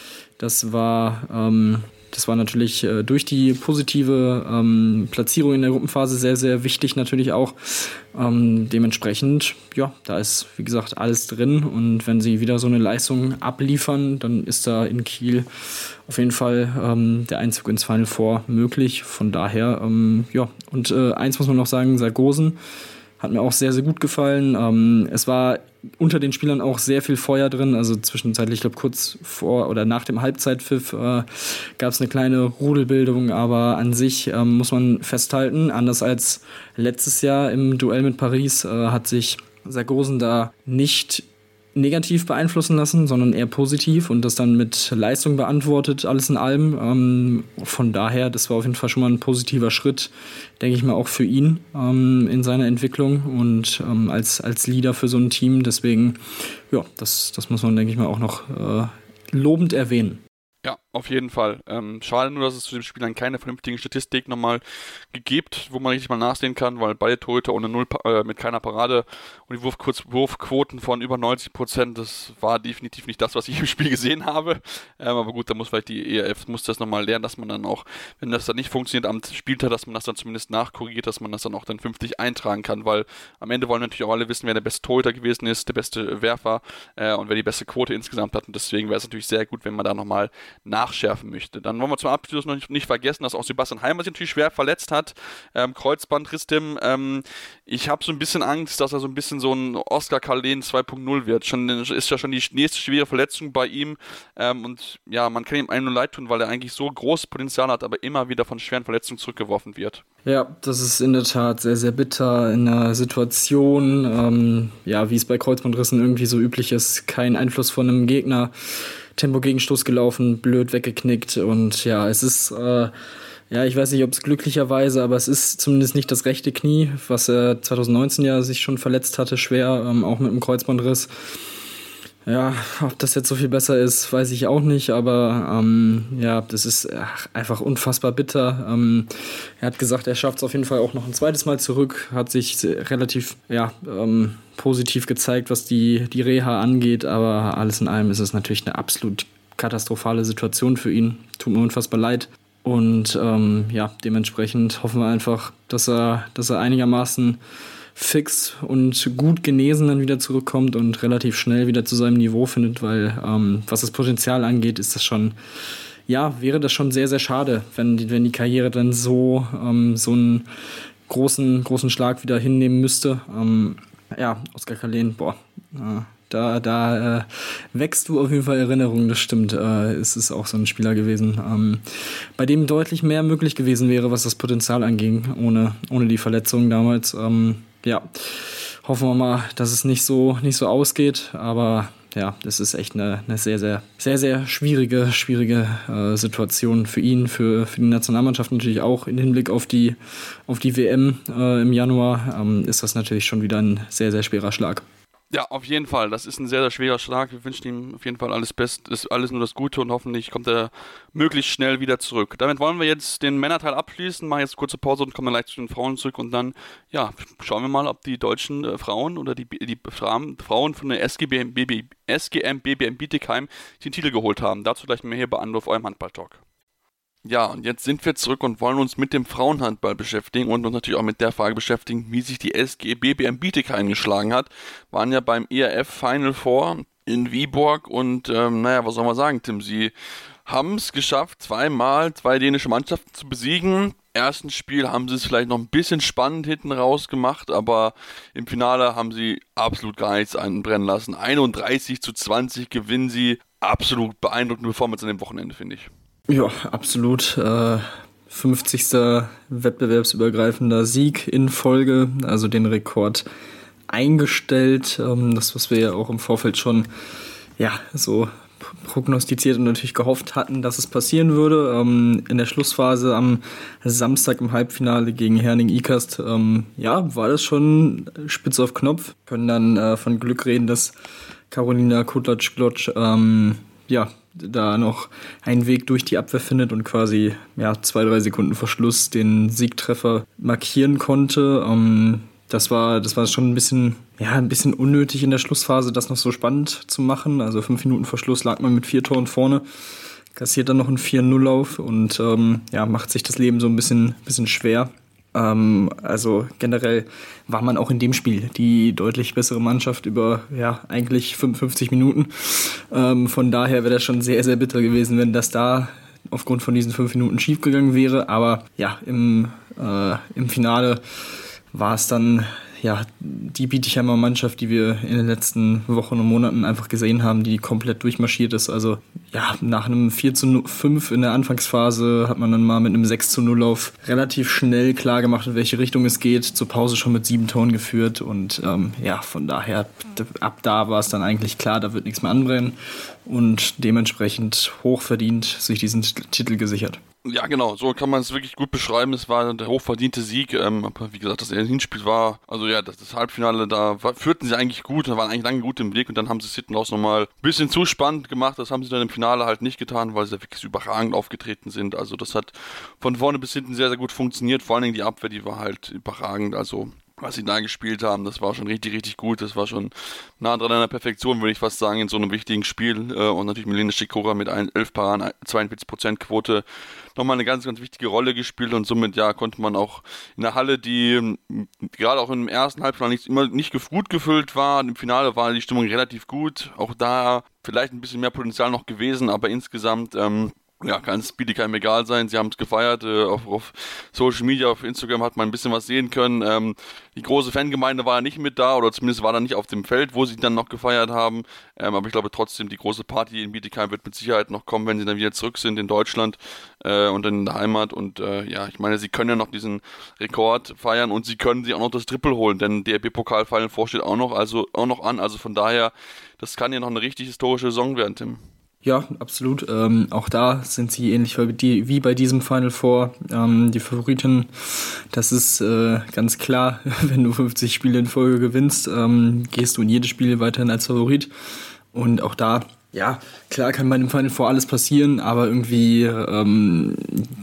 Speaker 4: Das war, ähm, das war natürlich äh, durch die positive ähm, Platzierung in der Gruppenphase sehr, sehr wichtig natürlich auch. Ähm, dementsprechend, ja, da ist, wie gesagt, alles drin. Und wenn sie wieder so eine Leistung abliefern, dann ist da in Kiel auf jeden Fall ähm, der Einzug ins Final Four möglich. Von daher, ähm, ja, und äh, eins muss man noch sagen, Sargosen hat mir auch sehr, sehr gut gefallen. Ähm, es war unter den Spielern auch sehr viel Feuer drin. Also zwischenzeitlich, ich glaube kurz vor oder nach dem Halbzeitpfiff äh, gab es eine kleine Rudelbildung, aber an sich ähm, muss man festhalten, anders als letztes Jahr im Duell mit Paris äh, hat sich Sargosen da nicht negativ beeinflussen lassen, sondern eher positiv und das dann mit Leistung beantwortet, alles in allem. Ähm, von daher, das war auf jeden Fall schon mal ein positiver Schritt, denke ich mal, auch für ihn ähm, in seiner Entwicklung und ähm, als, als Leader für so ein Team. Deswegen, ja, das, das muss man, denke ich mal, auch noch äh, lobend erwähnen.
Speaker 3: Ja, auf jeden Fall. Ähm, schade nur, dass es zu dem Spiel dann keine vernünftigen Statistik nochmal gibt, wo man richtig mal nachsehen kann, weil beide Torhüter ohne Null, äh, mit keiner Parade und die Wurfkurz- Wurfquoten von über neunzig Prozent, das war definitiv nicht das, was ich im Spiel gesehen habe. Ähm, aber gut, da muss vielleicht die E R F muss das nochmal lernen, dass man dann auch, wenn das dann nicht funktioniert am Spieltag, dass man das dann zumindest nachkorrigiert, dass man das dann auch dann fünfzig eintragen kann, weil am Ende wollen natürlich auch alle wissen, wer der beste Torhüter gewesen ist, der beste Werfer äh, und wer die beste Quote insgesamt hat und deswegen wäre es natürlich sehr gut, wenn man da nochmal nachschärfen möchte. Dann wollen wir zum Abschluss noch nicht, nicht vergessen, dass auch Sebastian Heimer sich natürlich schwer verletzt hat. Ähm, Kreuzbandriss, Tim. Ähm, ich habe so ein bisschen Angst, dass er so ein bisschen so ein Oskar Carlén zwei Punkt null wird. Schon, ist ja schon die nächste schwere Verletzung bei ihm. Ähm, und ja, man kann ihm einem nur leid tun, weil er eigentlich so großes Potenzial hat, aber immer wieder von schweren Verletzungen zurückgeworfen wird.
Speaker 4: Ja, das ist in der Tat sehr, sehr bitter in einer Situation, ähm, ja, wie es bei Kreuzbandrissen irgendwie so üblich ist, kein Einfluss von einem Gegner. Tempo-Gegenstoß gelaufen, blöd weggeknickt und ja, es ist, äh, ja, ich weiß nicht, ob es glücklicherweise, aber es ist zumindest nicht das rechte Knie, was er zwanzig neunzehn ja sich schon verletzt hatte, schwer, ähm, auch mit einem Kreuzbandriss. Ja, ob das jetzt so viel besser ist, weiß ich auch nicht, aber ähm, ja, das ist ach, einfach unfassbar bitter. Ähm, er hat gesagt, er schafft es auf jeden Fall auch noch ein zweites Mal zurück, hat sich relativ ja, ähm, positiv gezeigt, was die, die Reha angeht, aber alles in allem ist es natürlich eine absolut katastrophale Situation für ihn. Tut mir unfassbar leid. Und ähm, ja, dementsprechend hoffen wir einfach, dass er, dass er einigermaßen fix und gut genesen dann wieder zurückkommt und relativ schnell wieder zu seinem Niveau findet, weil ähm, was das Potenzial angeht, ist das schon, ja, wäre das schon sehr, sehr schade, wenn die, wenn die Karriere dann so, ähm, so einen großen, großen Schlag wieder hinnehmen müsste. Ähm, ja, Oskar Carlén, boah, äh, da, da äh, wächst du auf jeden Fall Erinnerungen, das stimmt. Äh, es ist auch so ein Spieler gewesen, ähm, bei dem deutlich mehr möglich gewesen wäre, was das Potenzial anging, ohne, ohne die Verletzung damals. Ähm, ja, hoffen wir mal, dass es nicht so, nicht so ausgeht, aber ja, das ist echt eine, eine sehr, sehr, sehr, sehr schwierige, schwierige äh, Situation für ihn, für, für die Nationalmannschaft natürlich auch. Im Hinblick auf die, auf die W M äh, im Januar ähm, ist das natürlich schon wieder ein sehr, sehr schwerer Schlag.
Speaker 3: Ja, auf jeden Fall. Das ist ein sehr, sehr schwerer Schlag. Wir wünschen ihm auf jeden Fall alles Beste, ist alles nur das Gute und hoffentlich kommt er möglichst schnell wieder zurück. Damit wollen wir jetzt den Männerteil abschließen, machen jetzt eine kurze Pause und kommen dann gleich zu den Frauen zurück und dann, ja, schauen wir mal, ob die deutschen äh, Frauen oder die, die Frauen, Frauen von der S G M B B M Bietigheim den Titel geholt haben. Dazu gleich mehr hier bei Anruf, eurem Handball-Talk. Ja, und jetzt sind wir zurück und wollen uns mit dem Frauenhandball beschäftigen und uns natürlich auch mit der Frage beschäftigen, wie sich die S G B B M Bietigheim geschlagen hat. Waren ja beim E R F Final Four in Viborg und ähm, naja, was soll man sagen, Tim, sie haben es geschafft, zweimal zwei dänische Mannschaften zu besiegen. Im ersten Spiel haben sie es vielleicht noch ein bisschen spannend hinten raus gemacht, aber im Finale haben sie absolut gar nichts anbrennen lassen. einunddreißig zu zwanzig gewinnen sie. Absolut beeindruckende Performance an dem Wochenende, finde ich.
Speaker 4: Ja, absolut. Äh, fünfzigster wettbewerbsübergreifender Sieg in Folge, also den Rekord eingestellt. Ähm, das, was wir ja auch im Vorfeld schon ja, so prognostiziert und natürlich gehofft hatten, dass es passieren würde. Ähm, in der Schlussphase am Samstag im Halbfinale gegen Herning-Ikast, ähm, ja, war das schon spitz auf Knopf. Können dann äh, von Glück reden, dass Karolina Kutlatsch-Glotsch ähm, ja, da noch einen Weg durch die Abwehr findet und quasi ja, zwei, drei Sekunden vor Schluss den Siegtreffer markieren konnte. Ähm, das war, das war schon ein bisschen, ja, ein bisschen unnötig in der Schlussphase, das noch so spannend zu machen. Also fünf Minuten vor Schluss lag man mit vier Toren vorne, kassiert dann noch einen vier null Lauf und ähm, ja, macht sich das Leben so ein bisschen, bisschen schwer. Ähm, also generell war man auch in dem Spiel die deutlich bessere Mannschaft über ja eigentlich fünfundfünfzig Minuten. Ähm, von daher wäre das schon sehr, sehr bitter gewesen, wenn das da aufgrund von diesen fünf Minuten schiefgegangen wäre. Aber ja, im, äh, im Finale war es dann ja, die Bietigheimer Mannschaft, die wir in den letzten Wochen und Monaten einfach gesehen haben, die komplett durchmarschiert ist. Also ja, nach einem vier zu fünf in der Anfangsphase hat man dann mal mit einem sechs zu null Lauf relativ schnell klar gemacht, in welche Richtung es geht. Zur Pause schon mit sieben Toren geführt und ähm, ja, von daher, ab da war es dann eigentlich klar, da wird nichts mehr anbrennen und dementsprechend hochverdient sich diesen Titel gesichert.
Speaker 3: Ja, genau, so kann man es wirklich gut beschreiben. Es war der hochverdiente Sieg, ähm, aber wie gesagt, das Hinspiel war, also ja, das, das Halbfinale, da war, führten sie eigentlich gut, da waren eigentlich lange gut im Weg und dann haben sie es hinten raus nochmal ein bisschen zu spannend gemacht. Das haben sie dann im Finale halt nicht getan, weil sie da wirklich überragend aufgetreten sind. Also das hat von vorne bis hinten sehr, sehr gut funktioniert. Vor allen Dingen die Abwehr, die war halt überragend, also was sie da gespielt haben, das war schon richtig, richtig gut. Das war schon nah dran an der Perfektion, würde ich fast sagen, in so einem wichtigen Spiel. Und natürlich Milena Sikora mit elf Paraden, zweiundvierzig Prozent Quote nochmal eine ganz, ganz wichtige Rolle gespielt und somit ja konnte man auch in der Halle, die gerade auch im ersten Halbfinale nicht, immer nicht gut gefüllt war, im Finale war die Stimmung relativ gut. Auch da vielleicht ein bisschen mehr Potenzial noch gewesen, aber insgesamt ähm, ja, kann es Bietigheim egal sein. Sie haben es gefeiert. Äh, auf, auf Social Media, auf Instagram hat man ein bisschen was sehen können. Ähm, die große Fangemeinde war ja nicht mit da oder zumindest war da nicht auf dem Feld, wo sie dann noch gefeiert haben. Ähm, aber ich glaube trotzdem, die große Party in Bietigheim wird mit Sicherheit noch kommen, wenn sie dann wieder zurück sind in Deutschland äh, und dann in der Heimat. Und äh, ja, ich meine, sie können ja noch diesen Rekord feiern und sie können sich auch noch das Triple holen, denn der D F B-Pokal-Final vor steht auch noch, also auch noch an. Also von daher, das kann ja noch eine richtig historische Saison werden, Tim.
Speaker 4: Ja, absolut. Ähm, auch da sind sie ähnlich wie, die, wie bei diesem Final Four ähm, die Favoriten. Das ist äh, ganz klar, wenn du fünfzig Spiele in Folge gewinnst, ähm, gehst du in jedes Spiel weiterhin als Favorit. Und auch da, ja, klar kann bei dem Final Four alles passieren, aber irgendwie, ähm,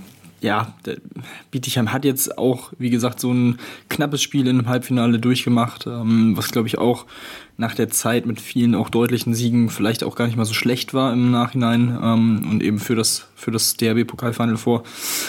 Speaker 4: ja, Bietigheim hat jetzt auch, wie gesagt, so ein knappes Spiel im Halbfinale durchgemacht, ähm, was glaube ich auch nach der Zeit mit vielen auch deutlichen Siegen vielleicht auch gar nicht mal so schlecht war im Nachhinein ähm, und eben für das für das D H B-Pokal-Final vor.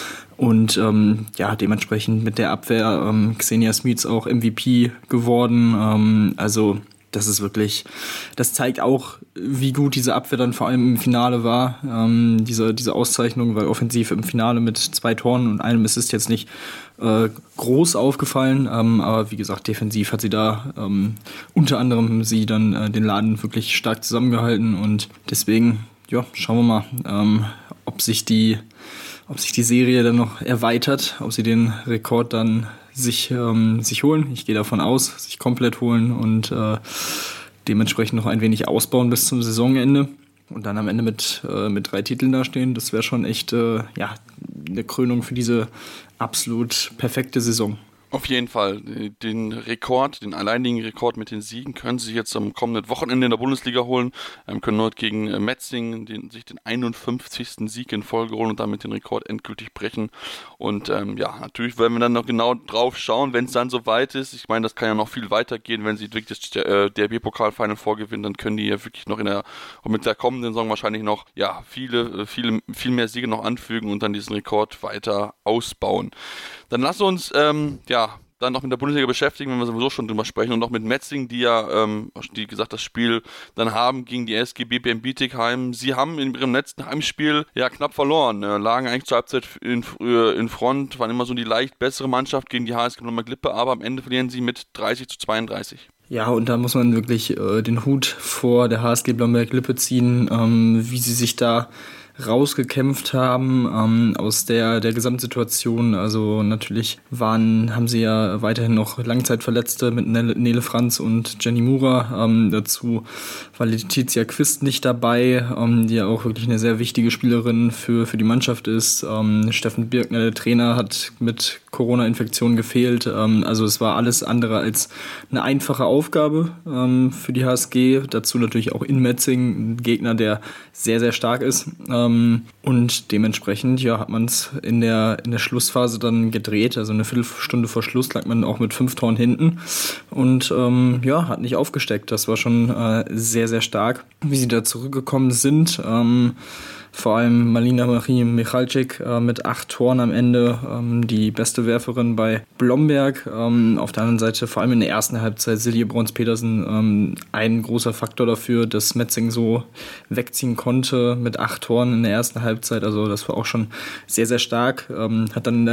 Speaker 4: Und ähm, ja, dementsprechend mit der Abwehr ähm, Xenia Smits auch M V P geworden. Ähm, also das ist wirklich, das zeigt auch, wie gut diese Abwehr dann vor allem im Finale war. Ähm, diese, diese Auszeichnung, weil offensiv im Finale mit zwei Toren und einem Assist jetzt nicht äh, groß aufgefallen. Ähm, aber wie gesagt, defensiv hat sie da ähm, unter anderem sie dann äh, den Laden wirklich stark zusammengehalten. Und deswegen, ja, schauen wir mal, ähm, ob sich die, ob sich die Serie dann noch erweitert, ob sie den Rekord dann sich ähm, sich holen. Ich gehe davon aus, sich komplett holen und äh, dementsprechend noch ein wenig ausbauen bis zum Saisonende und dann am Ende mit äh, mit drei Titeln dastehen. Das wäre schon echt äh, ja eine Krönung für diese absolut perfekte Saison.
Speaker 3: Auf jeden Fall. Den Rekord, den alleinigen Rekord mit den Siegen können sie jetzt am kommenden Wochenende in der Bundesliga holen, ähm, können dort gegen äh, Metzingen den, sich den einundfünfzigsten Sieg in Folge holen und damit den Rekord endgültig brechen. Und ähm, ja, natürlich werden wir dann noch genau drauf schauen, wenn es dann soweit ist. Ich meine, das kann ja noch viel weitergehen, wenn sie wirklich das äh, D H B-Pokal-Final vorgewinnen, dann können die ja wirklich noch in der, und mit der kommenden Saison wahrscheinlich noch, ja, viele, viele, viel mehr Siege noch anfügen und dann diesen Rekord weiter ausbauen. Dann lass uns, ähm, ja, dann noch mit der Bundesliga beschäftigen, wenn wir sowieso schon drüber sprechen und noch mit Metzingen, die ja, ähm, die gesagt, das Spiel dann haben gegen die S G B B M Bietigheim. Sie haben in ihrem letzten Heimspiel ja knapp verloren, äh, lagen eigentlich zur Halbzeit in, äh, in Front, waren immer so die leicht bessere Mannschaft gegen die H S G Blomberg Lippe, aber am Ende verlieren sie mit dreißig zu zweiunddreißig.
Speaker 4: Ja, und da muss man wirklich äh, den Hut vor der H S G Blomberg Lippe ziehen, ähm, wie sie sich da rausgekämpft haben ähm, aus der der Gesamtsituation. Also natürlich waren haben sie ja weiterhin noch Langzeitverletzte mit Nele, Nele Franz und Jenny Mura. Ähm, dazu war Letizia Quist nicht dabei, ähm, die ja auch wirklich eine sehr wichtige Spielerin für für die Mannschaft ist. Ähm, Steffen Birkner, der Trainer, hat mit Corona-Infektion gefehlt. Ähm, also es war alles andere als eine einfache Aufgabe ähm, für die H S G. Dazu natürlich auch in Metzingen, ein Gegner, der sehr, sehr stark ist. Ähm, und dementsprechend ja, hat man es in der, in der Schlussphase dann gedreht. Also eine Viertelstunde vor Schluss lag man auch mit fünf Toren hinten und ähm, ja, hat nicht aufgesteckt. Das war schon äh, sehr, sehr stark, wie sie da zurückgekommen sind. Ähm, Vor allem Malina Marie Michalczyk äh, mit acht Toren am Ende, ähm, die beste Werferin bei Blomberg. Ähm, auf der anderen Seite vor allem in der ersten Halbzeit Silje Brons-Petersen ähm, ein großer Faktor dafür, dass Metzingen so wegziehen konnte mit acht Toren in der ersten Halbzeit. Also das war auch schon sehr, sehr stark. Ähm, hat dann in der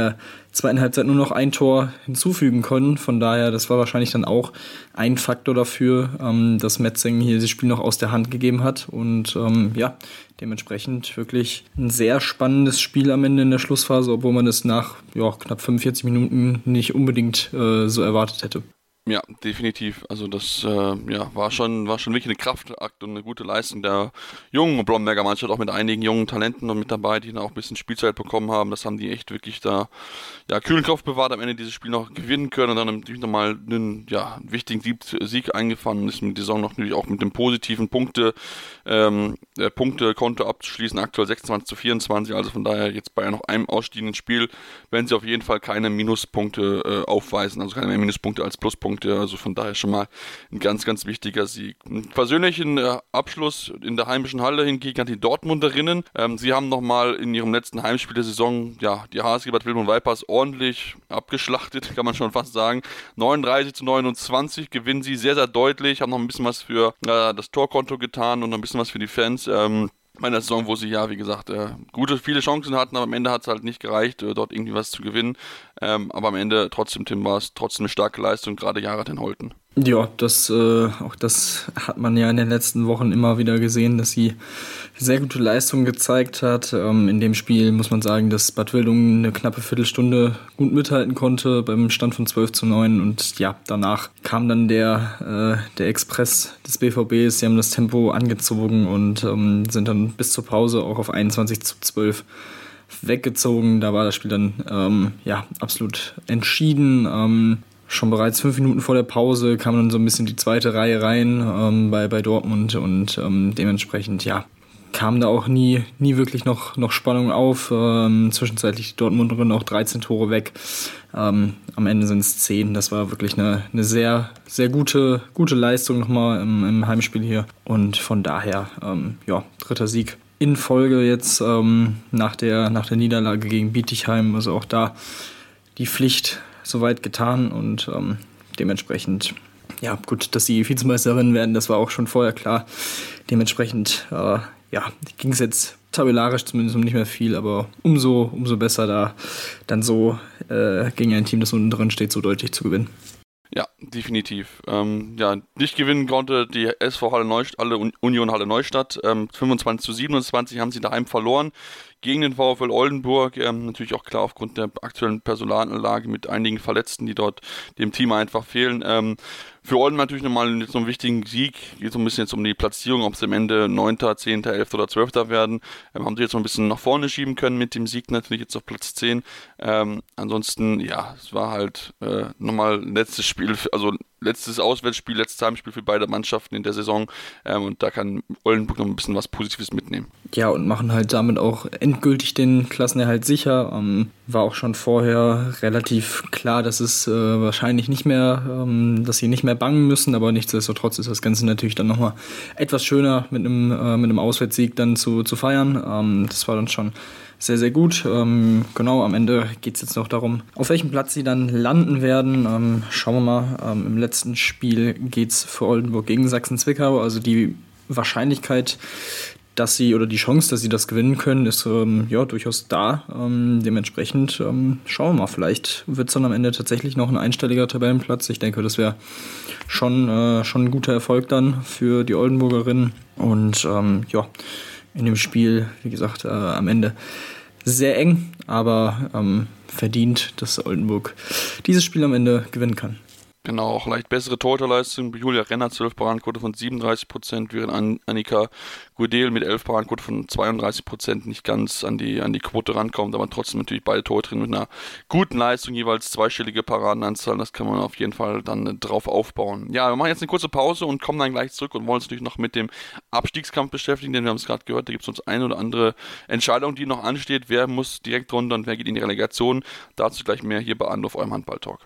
Speaker 4: zweiten Halbzeit nur noch ein Tor hinzufügen können. Von daher, das war wahrscheinlich dann auch ein Faktor dafür, ähm, dass Metzingen hier das Spiel noch aus der Hand gegeben hat. Und ähm, ja, dementsprechend wirklich ein sehr spannendes Spiel am Ende in der Schlussphase, obwohl man es nach ja, knapp fünfundvierzig Minuten nicht unbedingt äh, so erwartet hätte.
Speaker 3: Ja, definitiv. Also das äh, ja, war schon war schon wirklich ein Kraftakt und eine gute Leistung der jungen Blomberger Mannschaft, auch mit einigen jungen Talenten noch mit dabei, die dann auch ein bisschen Spielzeit bekommen haben. Das haben die echt wirklich da ja, kühlen Kopf bewahrt, am Ende dieses Spiel noch gewinnen können und dann natürlich nochmal einen, ja, einen wichtigen Sieg, Sieg eingefahren ist mit der Saison noch natürlich auch mit dem positiven Punkte, ähm, der Punktekonto abzuschließen, aktuell sechsundzwanzig zu vierundzwanzig, also von daher jetzt bei noch einem ausstehenden Spiel werden sie auf jeden Fall keine Minuspunkte äh, aufweisen, also keine mehr Minuspunkte als Pluspunkte. Also von daher schon mal ein ganz, ganz wichtiger Sieg. Einen persönlichen äh, Abschluss in der heimischen Halle hingegen an die Dortmunderinnen. Ähm, sie haben nochmal in ihrem letzten Heimspiel der Saison ja, die H S G Bad Wildungen Vipers ordentlich abgeschlachtet, kann man schon fast sagen. neununddreißig zu neunundzwanzig gewinnen sie sehr, sehr deutlich, haben noch ein bisschen was für äh, das Torkonto getan und noch ein bisschen was für die Fans. Ähm, Meiner Saison, wo sie ja, wie gesagt, äh, gute, viele Chancen hatten, aber am Ende hat es halt nicht gereicht, äh, dort irgendwie was zu gewinnen. Ähm, aber am Ende trotzdem, Tim, war es trotzdem eine starke Leistung, gerade Jara ten Holten.
Speaker 4: Ja, das, äh, auch das hat man ja in den letzten Wochen immer wieder gesehen, dass sie sehr gute Leistungen gezeigt hat. Ähm, in dem Spiel muss man sagen, dass Bad Wildungen eine knappe Viertelstunde gut mithalten konnte beim Stand von zwölf zu neun und ja, danach kam dann der, äh, der Express des B V Bs, sie haben das Tempo angezogen und ähm, sind dann bis zur Pause auch auf einundzwanzig zu zwölf weggezogen. Da war das Spiel dann ähm, ja, absolut entschieden. Ähm, Schon bereits fünf Minuten vor der Pause kam dann so ein bisschen die zweite Reihe rein ähm, bei, bei Dortmund und ähm, dementsprechend, ja, kam da auch nie, nie wirklich noch, noch Spannung auf. Ähm, zwischenzeitlich die Dortmunderin auch dreizehn Tore weg. Ähm, am Ende sind es zehn. Das war wirklich eine, eine sehr, sehr gute, gute Leistung nochmal im, im Heimspiel hier. Und von daher, ähm, ja, dritter Sieg in Folge jetzt ähm, nach der, nach der Niederlage gegen Bietigheim. Also auch da die Pflicht soweit getan und ähm, dementsprechend, ja gut, dass sie Vizemeisterin werden, das war auch schon vorher klar. Dementsprechend, äh, ja, ging es jetzt tabellarisch zumindest um nicht mehr viel, aber umso, umso besser da dann so äh, gegen ein Team, das unten drin steht, so deutlich zu gewinnen.
Speaker 3: Ja, definitiv. Ähm, ja, nicht gewinnen konnte die S V Halle Neustadt, alle Union Halle Neustadt. Ähm, fünfundzwanzig zu siebenundzwanzig haben sie daheim verloren gegen den VfL Oldenburg. Ähm, natürlich auch klar aufgrund der aktuellen Personalanlage mit einigen Verletzten, die dort dem Team einfach fehlen. Ähm, für Oldenburg natürlich nochmal so einen wichtigen Sieg. Geht so ein bisschen jetzt um die Platzierung, ob sie am Ende neunter, zehnter, elfter oder zwölfter werden. Ähm, haben sie jetzt noch ein bisschen nach vorne schieben können mit dem Sieg natürlich jetzt auf Platz zehn. Ähm, ansonsten, ja, es war halt äh, nochmal ein letztes Spiel, also letztes Auswärtsspiel, letztes Heimspiel für beide Mannschaften in der Saison. Ähm, und da kann Oldenburg noch ein bisschen was Positives mitnehmen.
Speaker 4: Ja, und machen halt damit auch endgültig den Klassenerhalt sicher. Ähm, war auch schon vorher relativ klar, dass es äh, wahrscheinlich nicht mehr, ähm, dass sie nicht mehr bangen müssen, aber nichtsdestotrotz ist das Ganze natürlich dann nochmal etwas schöner mit einem, äh, mit einem Auswärtssieg dann zu, zu feiern. Ähm, das war dann schon sehr, sehr gut. Ähm, genau, am Ende geht es jetzt noch darum, auf welchem Platz sie dann landen werden. Ähm, schauen wir mal. Ähm, im letzten Spiel geht es für Oldenburg gegen Sachsen-Zwickau. Also die Wahrscheinlichkeit, dass sie oder die Chance, dass sie das gewinnen können, ist ähm, ja durchaus da. Ähm, dementsprechend ähm, schauen wir mal. Vielleicht wird es dann am Ende tatsächlich noch ein einstelliger Tabellenplatz. Ich denke, das wäre schon, äh, schon ein guter Erfolg dann für die Oldenburgerinnen. Und ähm, ja, in dem Spiel, wie gesagt, äh, am Ende sehr eng, aber ähm, verdient, dass Oldenburg dieses Spiel am Ende gewinnen kann.
Speaker 3: Genau, auch leicht bessere Torhüterleistung. Julia Renner, zwölf Paradenquote von siebenunddreißig Prozent, während An- Annika Gudel mit elf Paradenquote von zweiunddreißig Prozent nicht ganz an die, an die Quote rankommt, aber trotzdem natürlich beide Torhüterinnen mit einer guten Leistung, jeweils zweistellige Paradenanzahl. Das kann man auf jeden Fall dann drauf aufbauen. Ja, wir machen jetzt eine kurze Pause und kommen dann gleich zurück und wollen uns natürlich noch mit dem Abstiegskampf beschäftigen, denn wir haben es gerade gehört, da gibt es uns eine oder andere Entscheidung, die noch ansteht. Wer muss direkt runter und wer geht in die Relegation? Dazu gleich mehr hier bei Anruf, eurem Handball-Talk.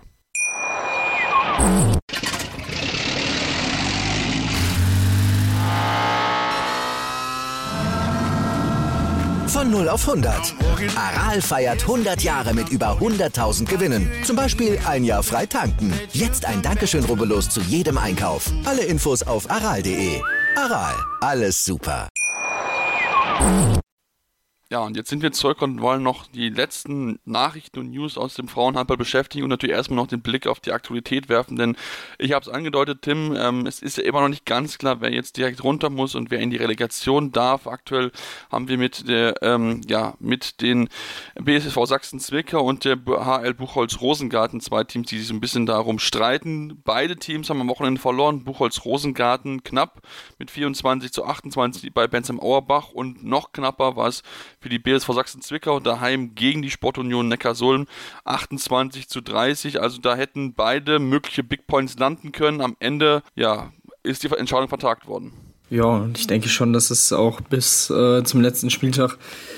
Speaker 1: Von null auf hundert. Aral feiert hundert Jahre mit über hunderttausend Gewinnen. Zum Beispiel ein Jahr frei tanken. Jetzt ein Dankeschön, rubbellos zu jedem Einkauf. Alle Infos auf aral punkt de. Aral, alles super.
Speaker 3: Ja, und jetzt sind wir zurück und wollen noch die letzten Nachrichten und News aus dem Frauenhandball beschäftigen und natürlich erstmal noch den Blick auf die Aktualität werfen, denn ich habe es angedeutet, Tim, ähm, es ist ja immer noch nicht ganz klar, wer jetzt direkt runter muss und wer in die Relegation darf. Aktuell haben wir mit der, ähm, ja, mit den B S V Sachsen-Zwickau und der H L Buchholz-Rosengarten zwei Teams, die sich so ein bisschen darum streiten. Beide Teams haben am Wochenende verloren. Buchholz-Rosengarten knapp mit vierundzwanzig zu achtundzwanzig bei Bensheim Auerbach und noch knapper war es für die B S V Sachsen-Zwickau daheim gegen die Sportunion Neckarsulm achtundzwanzig zu dreißig. Also da hätten beide mögliche Big Points landen können. Am Ende, ja, ist die Entscheidung vertagt worden.
Speaker 4: Ja, und ich denke schon, dass es auch bis äh, zum letzten Spieltag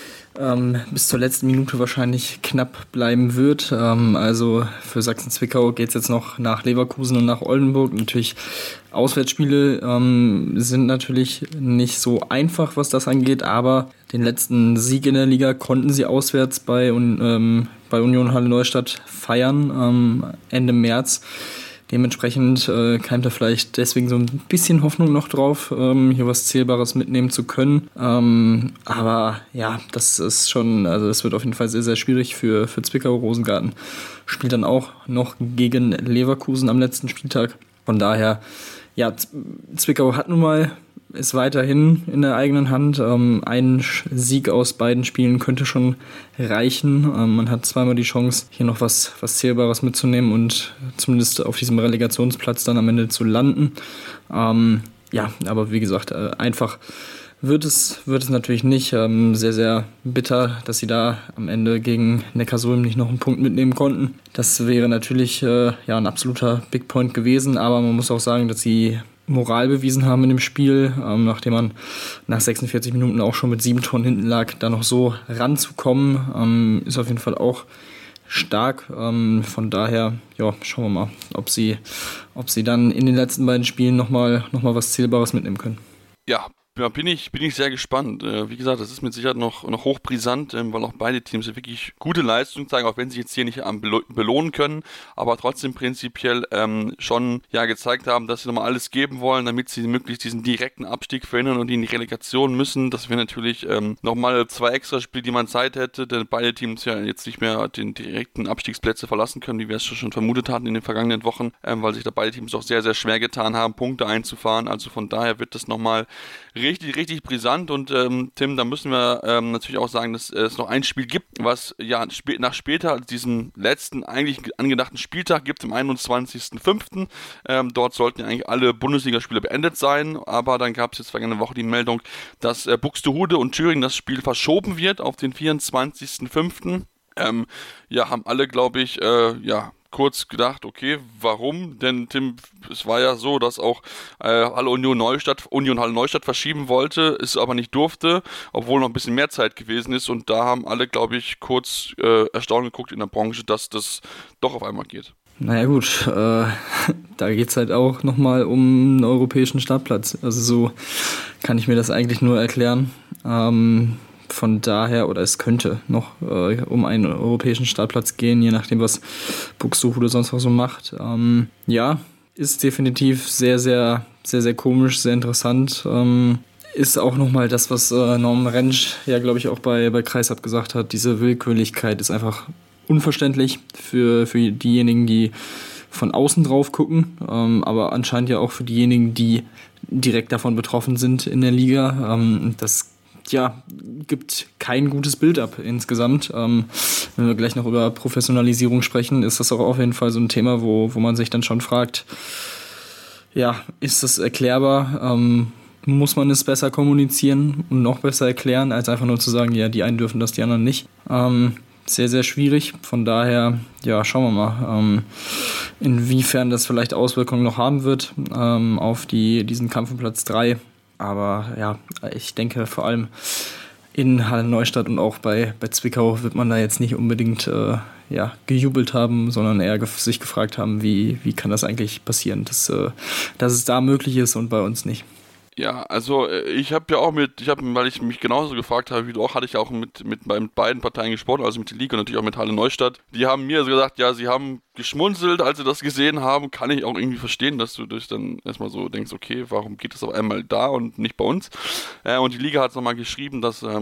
Speaker 4: ähm, bis zur letzten Minute wahrscheinlich knapp bleiben wird. Ähm, also für Sachsen-Zwickau geht es jetzt noch nach Leverkusen und nach Oldenburg. Natürlich Auswärtsspiele ähm, sind natürlich nicht so einfach, was das angeht, aber den letzten Sieg in der Liga konnten sie auswärts bei, ähm, bei Union Halle Neustadt feiern ähm, Ende März. Dementsprechend äh, keimt da vielleicht deswegen so ein bisschen Hoffnung noch drauf, ähm, hier was Zählbares mitnehmen zu können. Ähm, aber ja, das ist schon, also das wird auf jeden Fall sehr, sehr schwierig für, für Zwickau. Rosengarten spielt dann auch noch gegen Leverkusen am letzten Spieltag. Von daher, ja, Zwickau hat nun mal, ist weiterhin in der eigenen Hand. Ähm, ein Sieg aus beiden Spielen könnte schon reichen. Ähm, man hat zweimal die Chance, hier noch was, was Zählbares mitzunehmen und zumindest auf diesem Relegationsplatz dann am Ende zu landen. Ähm, ja, aber wie gesagt, äh, einfach wird es, wird es natürlich nicht. Ähm, sehr, sehr bitter, dass sie da am Ende gegen Neckarsulm nicht noch einen Punkt mitnehmen konnten. Das wäre natürlich äh, ja, ein absoluter Big Point gewesen, aber man muss auch sagen, dass sie Moral bewiesen haben in dem Spiel, ähm, nachdem man nach sechsundvierzig Minuten auch schon mit sieben Toren hinten lag, da noch so ranzukommen, ähm, ist auf jeden Fall auch stark. Ähm, von daher, ja, schauen wir mal, ob sie, ob sie dann in den letzten beiden Spielen nochmal noch mal was Zählbares mitnehmen können.
Speaker 3: Ja. Ja, bin ich, bin ich sehr gespannt. Äh, wie gesagt, das ist mit Sicherheit noch, noch hochbrisant, ähm, weil auch beide Teams wirklich gute Leistung zeigen, auch wenn sie jetzt hier nicht ähm, belo- belohnen können, aber trotzdem prinzipiell ähm, schon ja gezeigt haben, dass sie nochmal alles geben wollen, damit sie möglichst diesen direkten Abstieg verhindern und in die Relegation müssen. Das wäre natürlich ähm, nochmal zwei extra Spiele, die man Zeit hätte, denn beide Teams ja jetzt nicht mehr den direkten Abstiegsplätze verlassen können, wie wir es schon vermutet hatten in den vergangenen Wochen, ähm, weil sich da beide Teams auch sehr, sehr schwer getan haben, Punkte einzufahren. Also von daher wird das nochmal richtig, richtig brisant und ähm, Tim, da müssen wir ähm, natürlich auch sagen, dass es noch ein Spiel gibt, was ja spä- nach später, also diesen letzten eigentlich angedachten Spieltag gibt, am einundzwanzigsten fünften Ähm, dort sollten ja eigentlich alle Bundesligaspiele beendet sein, aber dann gab es jetzt vergangene Woche die Meldung, dass äh, Buxtehude und Thüringen das Spiel verschoben wird auf den vierundzwanzigsten fünften Ähm, ja, haben alle, glaube ich, äh, ja, kurz gedacht, okay, warum? Denn Tim, es war ja so, dass auch äh, Halle Union Neustadt, Union Halle Neustadt verschieben wollte, es aber nicht durfte, obwohl noch ein bisschen mehr Zeit gewesen ist und da haben alle, glaube ich, kurz äh, erstaunt geguckt in der Branche, dass das doch auf einmal geht.
Speaker 4: Naja gut, äh, da geht es halt auch nochmal um einen europäischen Startplatz. Also so kann ich mir das eigentlich nur erklären. Ähm, Von daher, oder es könnte noch äh, um einen europäischen Startplatz gehen, je nachdem, was Buxtehude sonst noch so macht. Ähm, ja, ist definitiv sehr, sehr, sehr, sehr komisch, sehr interessant. Ähm, ist auch nochmal das, was äh, Norman Rentsch ja, glaube ich, auch bei, bei Kreisab gesagt hat. Diese Willkürlichkeit ist einfach unverständlich für, für diejenigen, die von außen drauf gucken, ähm, aber anscheinend ja auch für diejenigen, die direkt davon betroffen sind in der Liga. Ähm, das ja, gibt kein gutes Bild ab insgesamt. Ähm, wenn wir gleich noch über Professionalisierung sprechen, ist das auch auf jeden Fall so ein Thema, wo, wo man sich dann schon fragt, ja, ist das erklärbar? Ähm, muss man es besser kommunizieren und noch besser erklären, als einfach nur zu sagen, ja, die einen dürfen das, die anderen nicht. Ähm, sehr, sehr schwierig. Von daher, ja, schauen wir mal, ähm, inwiefern das vielleicht Auswirkungen noch haben wird ähm, auf die, diesen Kampf um Platz drei. Aber ja, ich denke vor allem in Halle Neustadt und auch bei, bei Zwickau wird man da jetzt nicht unbedingt äh, ja, gejubelt haben, sondern eher gef- sich gefragt haben, wie, wie kann das eigentlich passieren, dass, äh, dass es da möglich ist und bei uns nicht.
Speaker 3: Ja, also ich habe ja auch mit, ich habe, weil ich mich genauso gefragt habe wie du auch, hatte ich ja auch mit, mit, mit beiden Parteien gesprochen, also mit der Liga und natürlich auch mit Halle Neustadt. Die haben mir gesagt, ja, sie haben geschmunzelt, als sie das gesehen haben. Kann ich auch irgendwie verstehen, dass du dich dann erstmal so denkst, okay, warum geht das auf einmal da und nicht bei uns? Äh, und die Liga hat es nochmal geschrieben, dass ähm,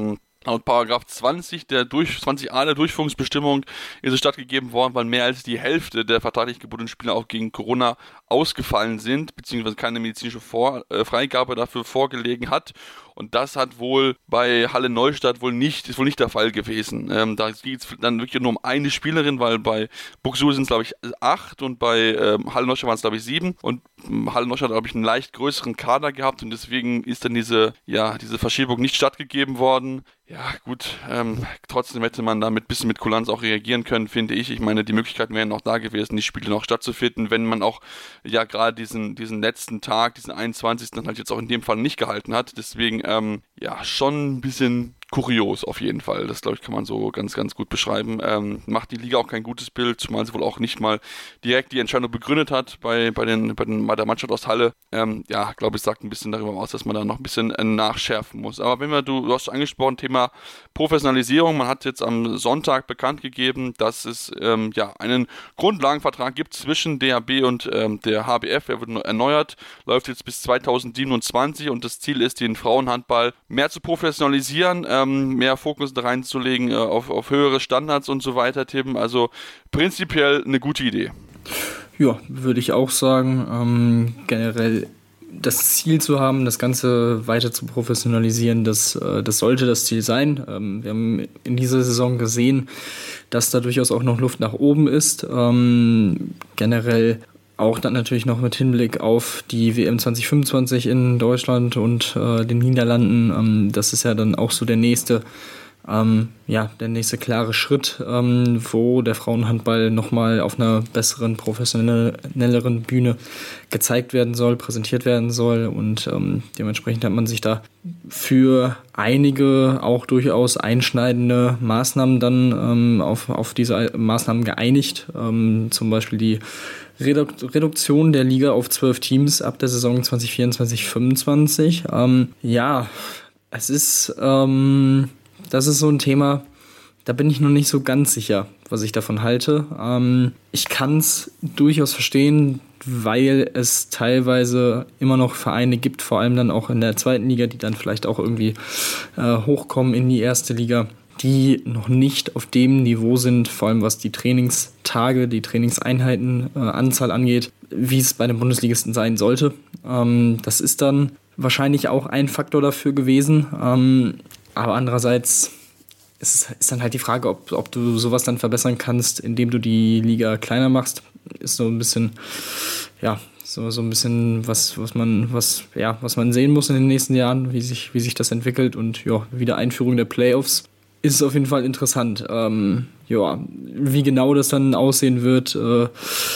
Speaker 3: Laut Paragraph zwanzig der durch, zwanzig a der Durchführungsbestimmung ist es stattgegeben worden, weil mehr als die Hälfte der vertraglich gebundenen Spieler auch gegen Corona ausgefallen sind, beziehungsweise keine medizinische Vor- äh, Freigabe dafür vorgelegen hat. Und das hat wohl bei Halle Neustadt wohl nicht, ist wohl nicht der Fall gewesen. Ähm, da geht es dann wirklich nur um eine Spielerin, weil bei Buxtehude sind es, glaube ich, acht und bei ähm, Halle Neustadt waren es, glaube ich, sieben. Und ähm, Halle Neustadt hat, glaube ich, einen leicht größeren Kader gehabt und deswegen ist dann diese, ja, diese Verschiebung nicht stattgegeben worden. Ja, gut, ähm, trotzdem hätte man da mit bisschen mit Kulanz auch reagieren können, finde ich. Ich meine, die Möglichkeiten wären noch da gewesen, die Spiele noch stattzufinden, wenn man auch ja gerade diesen, diesen letzten Tag, diesen einundzwanzigsten dann halt jetzt auch in dem Fall nicht gehalten hat. Deswegen, ähm, ja, schon ein bisschen kurios auf jeden Fall. Das, glaube ich, kann man so ganz, ganz gut beschreiben. Ähm, macht die Liga auch kein gutes Bild, zumal sie wohl auch nicht mal direkt die Entscheidung begründet hat bei, bei, den, bei, den, bei der Mannschaft aus Halle. Ähm, ja, glaube ich, sagt ein bisschen darüber aus, dass man da noch ein bisschen äh, nachschärfen muss. Aber wenn wir, du, du hast angesprochen, Thema Professionalisierung. Man hat jetzt am Sonntag bekannt gegeben, dass es ähm, ja einen Grundlagenvertrag gibt zwischen D H B und ähm, der H B F. Er wird erneuert, läuft jetzt bis zweitausendsiebenundzwanzig und das Ziel ist, den Frauenhandball mehr zu professionalisieren, ähm, mehr Fokus da reinzulegen äh, auf, auf höhere Standards und so weiter, Tim. Also prinzipiell eine gute Idee.
Speaker 4: Ja, würde ich auch sagen. Ähm, generell das Ziel zu haben, das Ganze weiter zu professionalisieren, das, äh, das sollte das Ziel sein. Ähm, wir haben in dieser Saison gesehen, dass da durchaus auch noch Luft nach oben ist. Ähm, generell auch dann natürlich noch mit Hinblick auf die W M zwanzig fünfundzwanzig in Deutschland und äh, den Niederlanden. Ähm, das ist ja dann auch so der nächste, ähm, ja, der nächste klare Schritt, ähm, wo der Frauenhandball nochmal auf einer besseren, professionelleren Bühne gezeigt werden soll, präsentiert werden soll. Und ähm, dementsprechend hat man sich da für einige auch durchaus einschneidende Maßnahmen dann ähm, auf, auf diese Maßnahmen geeinigt. Ähm, zum Beispiel die Reduktion der Liga auf zwölf Teams ab der Saison zwanzig vierundzwanzig fünfundzwanzig. Ähm, ja, es ist, ähm, das ist so ein Thema, da bin ich noch nicht so ganz sicher, was ich davon halte. Ähm, ich kann es durchaus verstehen, weil es teilweise immer noch Vereine gibt, vor allem dann auch in der zweiten Liga, die dann vielleicht auch irgendwie äh, hochkommen in die erste Liga, die noch nicht auf dem Niveau sind, vor allem was die Trainingstage, die Trainingseinheiten, äh, Anzahl angeht, wie es bei den Bundesligisten sein sollte. Ähm, das ist dann wahrscheinlich auch ein Faktor dafür gewesen. Ähm, aber andererseits ist es ist dann halt die Frage, ob, ob du sowas dann verbessern kannst, indem du die Liga kleiner machst. Ist so ein bisschen, ja, so, so ein bisschen was, was man, was, ja, was man sehen muss in den nächsten Jahren, wie sich, wie sich das entwickelt und ja, Wiedereinführung der Playoffs. Ist es auf jeden Fall interessant. Ähm, ja, wie genau das dann aussehen wird, äh,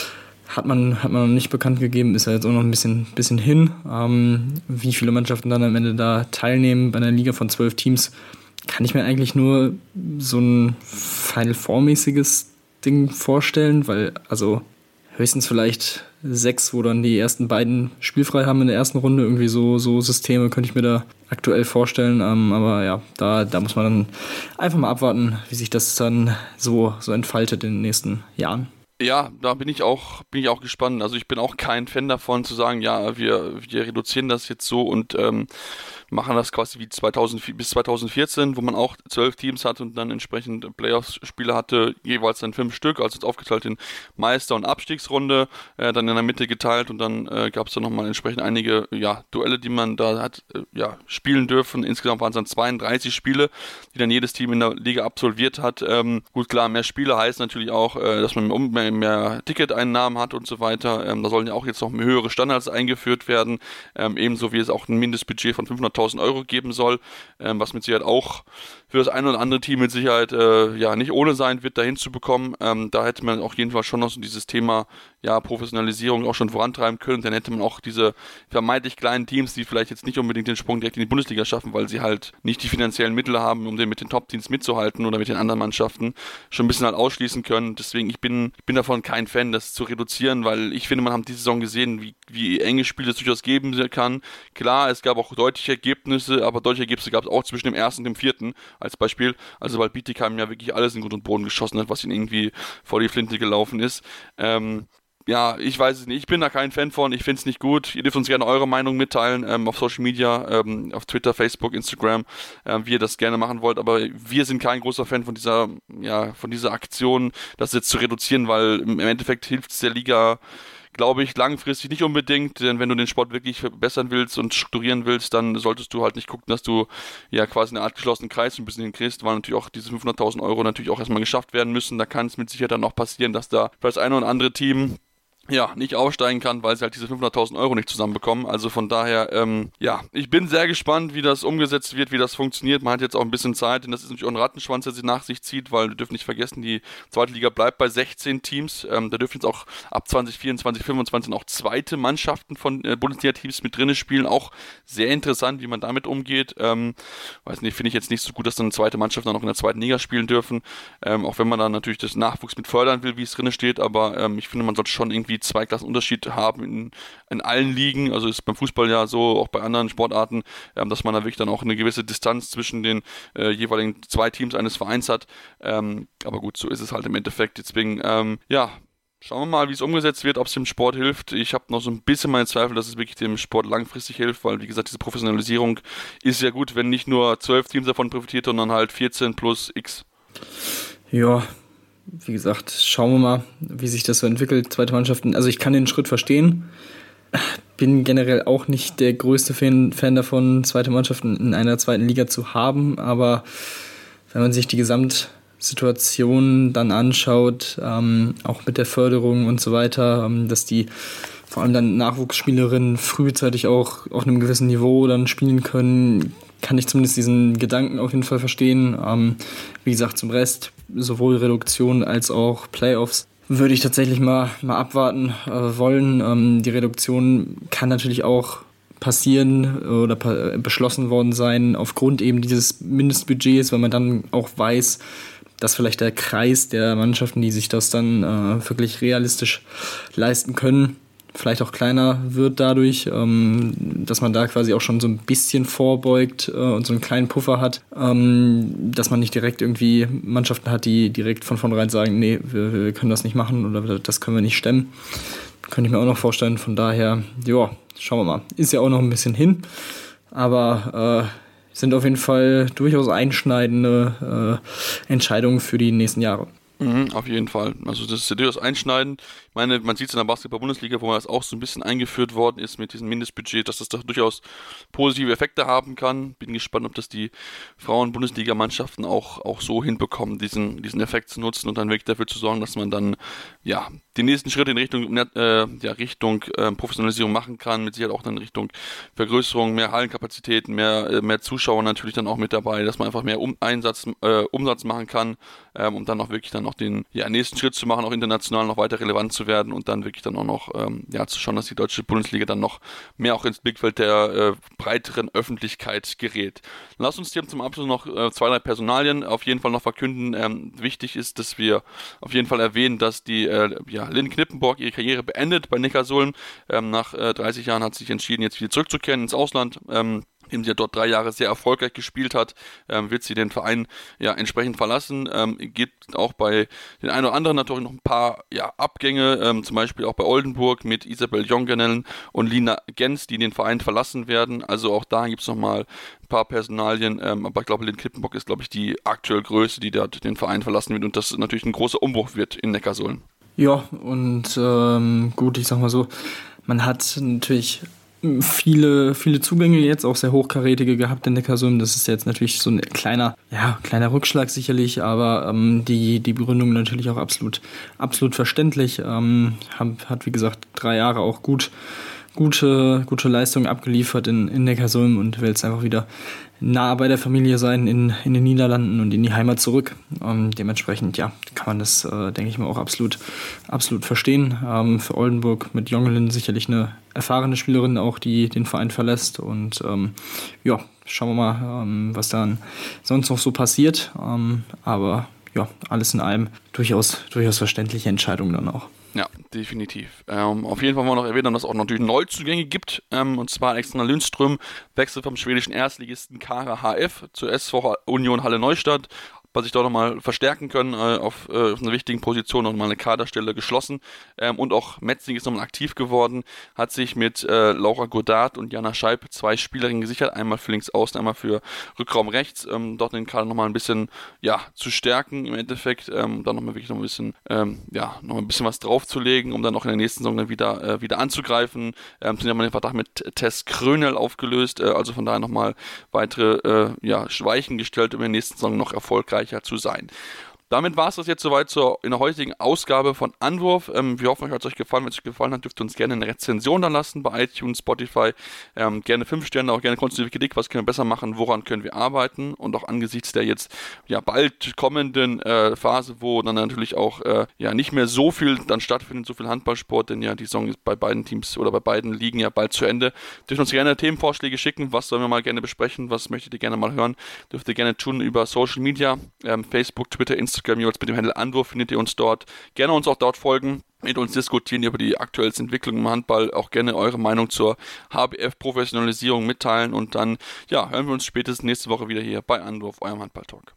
Speaker 4: hat man, hat man noch nicht bekannt gegeben, ist ja jetzt auch noch ein bisschen, bisschen hin. Ähm, wie viele Mannschaften dann am Ende da teilnehmen bei einer Liga von zwölf Teams, kann ich mir eigentlich nur so ein Final Four-mäßiges Ding vorstellen, weil also höchstens vielleicht sechs, wo dann die ersten beiden spielfrei haben in der ersten Runde. Irgendwie so, so Systeme könnte ich mir da aktuell vorstellen. Ähm, aber ja, da, da muss man dann einfach mal abwarten, wie sich das dann so, so entfaltet in den nächsten Jahren.
Speaker 3: Ja, da bin ich auch, bin ich auch gespannt. Also ich bin auch kein Fan davon zu sagen, ja, wir, wir reduzieren das jetzt so und ähm, machen das quasi wie zweitausend bis zweitausendvierzehn, wo man auch zwölf Teams hatte und dann entsprechend Playoffs-Spiele hatte, jeweils dann fünf Stück, also jetzt aufgeteilt in Meister- und Abstiegsrunde, äh, dann in der Mitte geteilt und dann äh, gab es dann nochmal entsprechend einige ja, Duelle, die man da hat äh, ja, spielen dürfen. Insgesamt waren es dann zweiunddreißig Spiele, die dann jedes Team in der Liga absolviert hat. Ähm, gut, klar, mehr Spiele heißt natürlich auch, äh, dass man mehr, mehr Ticketeinnahmen hat und so weiter. Ähm, da sollen ja auch jetzt noch höhere Standards eingeführt werden, ähm, ebenso wie es auch ein Mindestbudget von fünfhunderttausend Euro geben soll, ähm, was mit Sicherheit auch für das eine oder andere Team mit Sicherheit äh, ja nicht ohne sein wird, dahin zu bekommen. Ähm, da hätte man auch jedenfalls schon noch so dieses Thema ja, Professionalisierung auch schon vorantreiben können. Dann hätte man auch diese vermeintlich kleinen Teams, die vielleicht jetzt nicht unbedingt den Sprung direkt in die Bundesliga schaffen, weil sie halt nicht die finanziellen Mittel haben, um den mit den Top-Teams mitzuhalten oder mit den anderen Mannschaften, schon ein bisschen halt ausschließen können. Deswegen, ich bin, ich bin davon kein Fan, das zu reduzieren, weil ich finde, man hat diese Saison gesehen, wie, wie enge Spiele es durchaus geben kann. Klar, es gab auch deutliche Ergebnisse, aber deutliche Ergebnisse gab es auch zwischen dem ersten und dem vierten als Beispiel. Also weil Bietigheim ja wirklich alles in Grund und Boden geschossen hat, was ihnen irgendwie vor die Flinte gelaufen ist. Ähm, ja, ich weiß es nicht. Ich bin da kein Fan von. Ich finde es nicht gut. Ihr dürft uns gerne eure Meinung mitteilen ähm, auf Social Media, ähm, auf Twitter, Facebook, Instagram, äh, wie ihr das gerne machen wollt. Aber wir sind kein großer Fan von dieser, ja, von dieser Aktion, das jetzt zu reduzieren, weil im Endeffekt hilft es der Liga, glaube ich, langfristig nicht unbedingt, denn wenn du den Sport wirklich verbessern willst und strukturieren willst, dann solltest du halt nicht gucken, dass du ja quasi eine Art geschlossenen Kreis ein bisschen hinkriegst, weil natürlich auch diese fünfhunderttausend Euro natürlich auch erstmal geschafft werden müssen. Da kann es mit Sicherheit dann auch passieren, dass da für das eine oder andere Team ja, nicht aufsteigen kann, weil sie halt diese fünfhunderttausend Euro nicht zusammenbekommen. Also von daher, ähm, ja, ich bin sehr gespannt, wie das umgesetzt wird, wie das funktioniert. Man hat jetzt auch ein bisschen Zeit, denn das ist natürlich auch ein Rattenschwanz, der sich nach sich zieht, weil wir dürfen nicht vergessen, die zweite Liga bleibt bei sechzehn Teams. Ähm, da dürfen jetzt auch ab zwanzig vierundzwanzig, fünfundzwanzig auch zweite Mannschaften von äh, Bundesliga-Teams mit drinne spielen. Auch sehr interessant, wie man damit umgeht. Ähm, weiß nicht, finde ich jetzt nicht so gut, dass dann eine zweite Mannschaft dann noch in der zweiten Liga spielen dürfen. Ähm, auch wenn man dann natürlich das Nachwuchs mit fördern will, wie es drinne steht. Aber ähm, ich finde, man sollte schon irgendwie zwei Klassen Unterschied haben in, in allen Ligen, also ist beim Fußball ja so, auch bei anderen Sportarten, ähm, dass man da wirklich dann auch eine gewisse Distanz zwischen den äh, jeweiligen zwei Teams eines Vereins hat, ähm, aber gut, so ist es halt im Endeffekt, deswegen, ähm, ja, schauen wir mal, wie es umgesetzt wird, ob es dem Sport hilft. Ich habe noch so ein bisschen meine Zweifel, dass es wirklich dem Sport langfristig hilft, weil, wie gesagt, diese Professionalisierung ist ja gut, wenn nicht nur zwölf Teams davon profitiert, sondern halt vierzehn plus X.
Speaker 4: Ja, wie gesagt, schauen wir mal, wie sich das so entwickelt. Zweite Mannschaften, also ich kann den Schritt verstehen. Bin generell auch nicht der größte Fan, Fan davon, zweite Mannschaften in einer zweiten Liga zu haben. Aber wenn man sich die Gesamtsituation dann anschaut, ähm, auch mit der Förderung und so weiter, ähm, dass die vor allem dann Nachwuchsspielerinnen frühzeitig auch auf einem gewissen Niveau dann spielen können, kann ich zumindest diesen Gedanken auf jeden Fall verstehen. Ähm, wie gesagt, zum Rest, sowohl Reduktion als auch Playoffs, würde ich tatsächlich mal, mal abwarten äh, wollen. Ähm, die Reduktion kann natürlich auch passieren oder pa- beschlossen worden sein aufgrund eben dieses Mindestbudgets, weil man dann auch weiß, dass vielleicht der Kreis der Mannschaften, die sich das dann äh, wirklich realistisch leisten können, vielleicht auch kleiner wird dadurch, ähm, dass man da quasi auch schon so ein bisschen vorbeugt äh, und so einen kleinen Puffer hat, ähm, dass man nicht direkt irgendwie Mannschaften hat, die direkt von vornherein sagen, nee, wir, wir können das nicht machen oder das können wir nicht stemmen. Könnte ich mir auch noch vorstellen, von daher, ja, schauen wir mal. Ist ja auch noch ein bisschen hin, aber äh, sind auf jeden Fall durchaus einschneidende äh, Entscheidungen für die nächsten Jahre.
Speaker 3: Mhm, auf jeden Fall. Also das ist ja durchaus einschneidend. Ich meine, man sieht es in der Basketball-Bundesliga, wo das auch so ein bisschen eingeführt worden ist mit diesem Mindestbudget, dass das doch durchaus positive Effekte haben kann. Bin gespannt, ob das die Frauen-Bundesliga-Mannschaften auch, auch so hinbekommen, diesen, diesen Effekt zu nutzen und dann wirklich dafür zu sorgen, dass man dann ja die nächsten Schritte in Richtung, äh, ja, Richtung äh, Professionalisierung machen kann, mit Sicherheit auch dann in Richtung Vergrößerung, mehr Hallenkapazitäten, mehr, äh, mehr Zuschauer natürlich dann auch mit dabei, dass man einfach mehr um, Einsatz, äh, Umsatz machen kann, ähm, um dann auch wirklich dann noch den ja, nächsten Schritt zu machen, auch international noch weiter relevant zu werden und dann wirklich dann auch noch ähm, ja, zu schauen, dass die deutsche Bundesliga dann noch mehr auch ins Blickfeld der äh, breiteren Öffentlichkeit gerät. Lass uns hier zum Abschluss noch äh, zwei, drei Personalien auf jeden Fall noch verkünden. Ähm, wichtig ist, dass wir auf jeden Fall erwähnen, dass die äh, ja, Lynn Knippenborg ihre Karriere beendet bei Neckarsulm. Ähm, nach äh, dreißig Jahren hat sie sich entschieden, jetzt wieder zurückzukehren ins Ausland. Ähm, Indem sie ja dort drei Jahre sehr erfolgreich gespielt hat, ähm, wird sie den Verein ja entsprechend verlassen. Ähm, geht auch bei den einen oder anderen natürlich noch ein paar ja, Abgänge, ähm, zum Beispiel auch bei Oldenburg mit Isabel Jongenellen und Lina Gens, die den Verein verlassen werden. Also auch da gibt es nochmal ein paar Personalien, ähm, aber ich glaube, Lynn Knippenborg ist, glaube ich, die aktuell Größte, die dort den Verein verlassen wird und das natürlich ein großer Umbruch wird in Neckarsulm.
Speaker 4: Ja, und ähm, gut, ich sag mal so, man hat natürlich viele viele Zugänge jetzt, auch sehr hochkarätige gehabt in Neckarsulm. Das ist jetzt natürlich so ein kleiner ja kleiner Rückschlag sicherlich, aber ähm, die die Begründung natürlich auch absolut absolut verständlich. Ähm, hat, hat wie gesagt drei Jahre auch gut gute gute Leistungen abgeliefert in in Neckarsulm und will jetzt einfach wieder nah bei der Familie sein in in den Niederlanden und in die Heimat zurück. Ähm, dementsprechend ja kann man das äh, denke ich mal auch absolut absolut verstehen. Ähm, für Oldenburg mit Jongelin sicherlich eine erfahrene Spielerin auch, die den Verein verlässt und ähm, ja, schauen wir mal, ähm, was dann sonst noch so passiert, ähm, aber ja, alles in allem durchaus, durchaus verständliche Entscheidungen dann auch.
Speaker 3: Ja, definitiv. Ähm, auf jeden Fall wollen wir noch erwähnen, dass es auch natürlich Neuzugänge gibt, ähm, und zwar Alexander Lindström, Wechsel vom schwedischen Erstligisten Kara H F zur S V Union Halle Neustadt. was sich dort nochmal verstärken können, äh, auf, äh, auf einer wichtigen Position nochmal eine Kaderstelle geschlossen. Ähm, und auch Metzing ist nochmal aktiv geworden, hat sich mit äh, Laura Godard und Jana Scheib zwei Spielerinnen gesichert, einmal für links außen, einmal für Rückraum rechts, ähm, dort den Kader nochmal ein bisschen ja, zu stärken im Endeffekt, ähm, dann nochmal wirklich noch ein bisschen, ähm, ja, noch ein bisschen was draufzulegen, um dann auch in der nächsten Saison dann wieder, äh, wieder anzugreifen. Ähm, sind ja mal den Vertrag mit Tess Krönel aufgelöst, äh, also von daher nochmal weitere äh, ja, Weichen gestellt, um in der nächsten Saison noch erfolgreicher zu sein. Damit war es das jetzt soweit zur, in der heutigen Ausgabe von Anwurf. Ähm, wir hoffen, euch hat es euch gefallen. Wenn es euch gefallen hat, dürft ihr uns gerne eine Rezension da lassen bei iTunes, Spotify. Ähm, gerne fünf Sterne, auch gerne konstruktive Kritik. Was können wir besser machen? Woran können wir arbeiten? Und auch angesichts der jetzt ja bald kommenden äh, Phase, wo dann natürlich auch äh, ja nicht mehr so viel dann stattfindet, so viel Handballsport, denn ja die Saison ist bei beiden Teams oder bei beiden Ligen ja bald zu Ende. Dürft uns gerne Themenvorschläge schicken. Was sollen wir mal gerne besprechen? Was möchtet ihr gerne mal hören? Dürft ihr gerne tun über Social Media, ähm, Facebook, Twitter, Instagram. Mit dem Handle Anwurf findet ihr uns dort. Gerne uns auch dort folgen, mit uns diskutieren über die aktuellste Entwicklung im Handball, auch gerne eure Meinung zur H B F-Professionalisierung mitteilen und dann ja, hören wir uns spätestens nächste Woche wieder hier bei Anwurf, eurem Handball-Talk.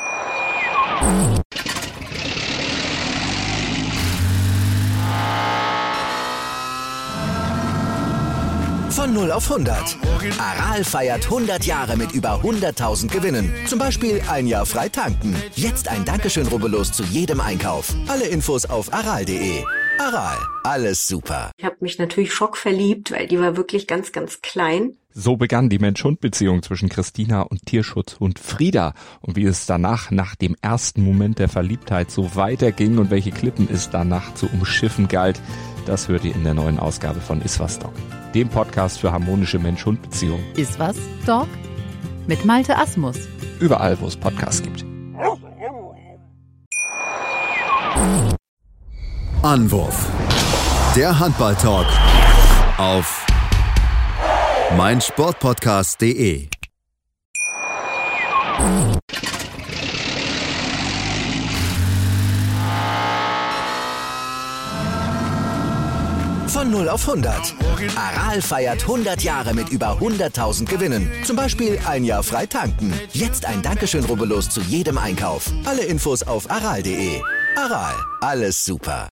Speaker 1: Von null auf hundert. Aral feiert hundert Jahre mit über hunderttausend Gewinnen. Zum Beispiel ein Jahr frei tanken. Jetzt ein Dankeschön, rubbellos zu jedem Einkauf. Alle Infos auf aral punkt de. Aral, alles super.
Speaker 5: Ich habe mich natürlich schockverliebt, weil die war wirklich ganz, ganz klein.
Speaker 6: So begann die Mensch-Hund-Beziehung zwischen Christina und Tierschutzhund Frieda. Und wie es danach, nach dem ersten Moment der Verliebtheit, so weiterging und welche Klippen es danach zu umschiffen galt, das hört ihr in der neuen Ausgabe von Iswas Dog, dem Podcast für harmonische Mensch-Hund-Beziehungen.
Speaker 7: Iswas Dog mit Malte Asmus.
Speaker 6: Überall, wo es Podcasts gibt.
Speaker 2: Anwurf. Der Handball-Talk auf meinsportpodcast punkt de.
Speaker 1: Von null auf hundert. Aral feiert hundert Jahre mit über hunderttausend Gewinnen. Zum Beispiel ein Jahr frei tanken. Jetzt ein Dankeschön, rubbellos zu jedem Einkauf. Alle Infos auf aral punkt de. Aral, alles super.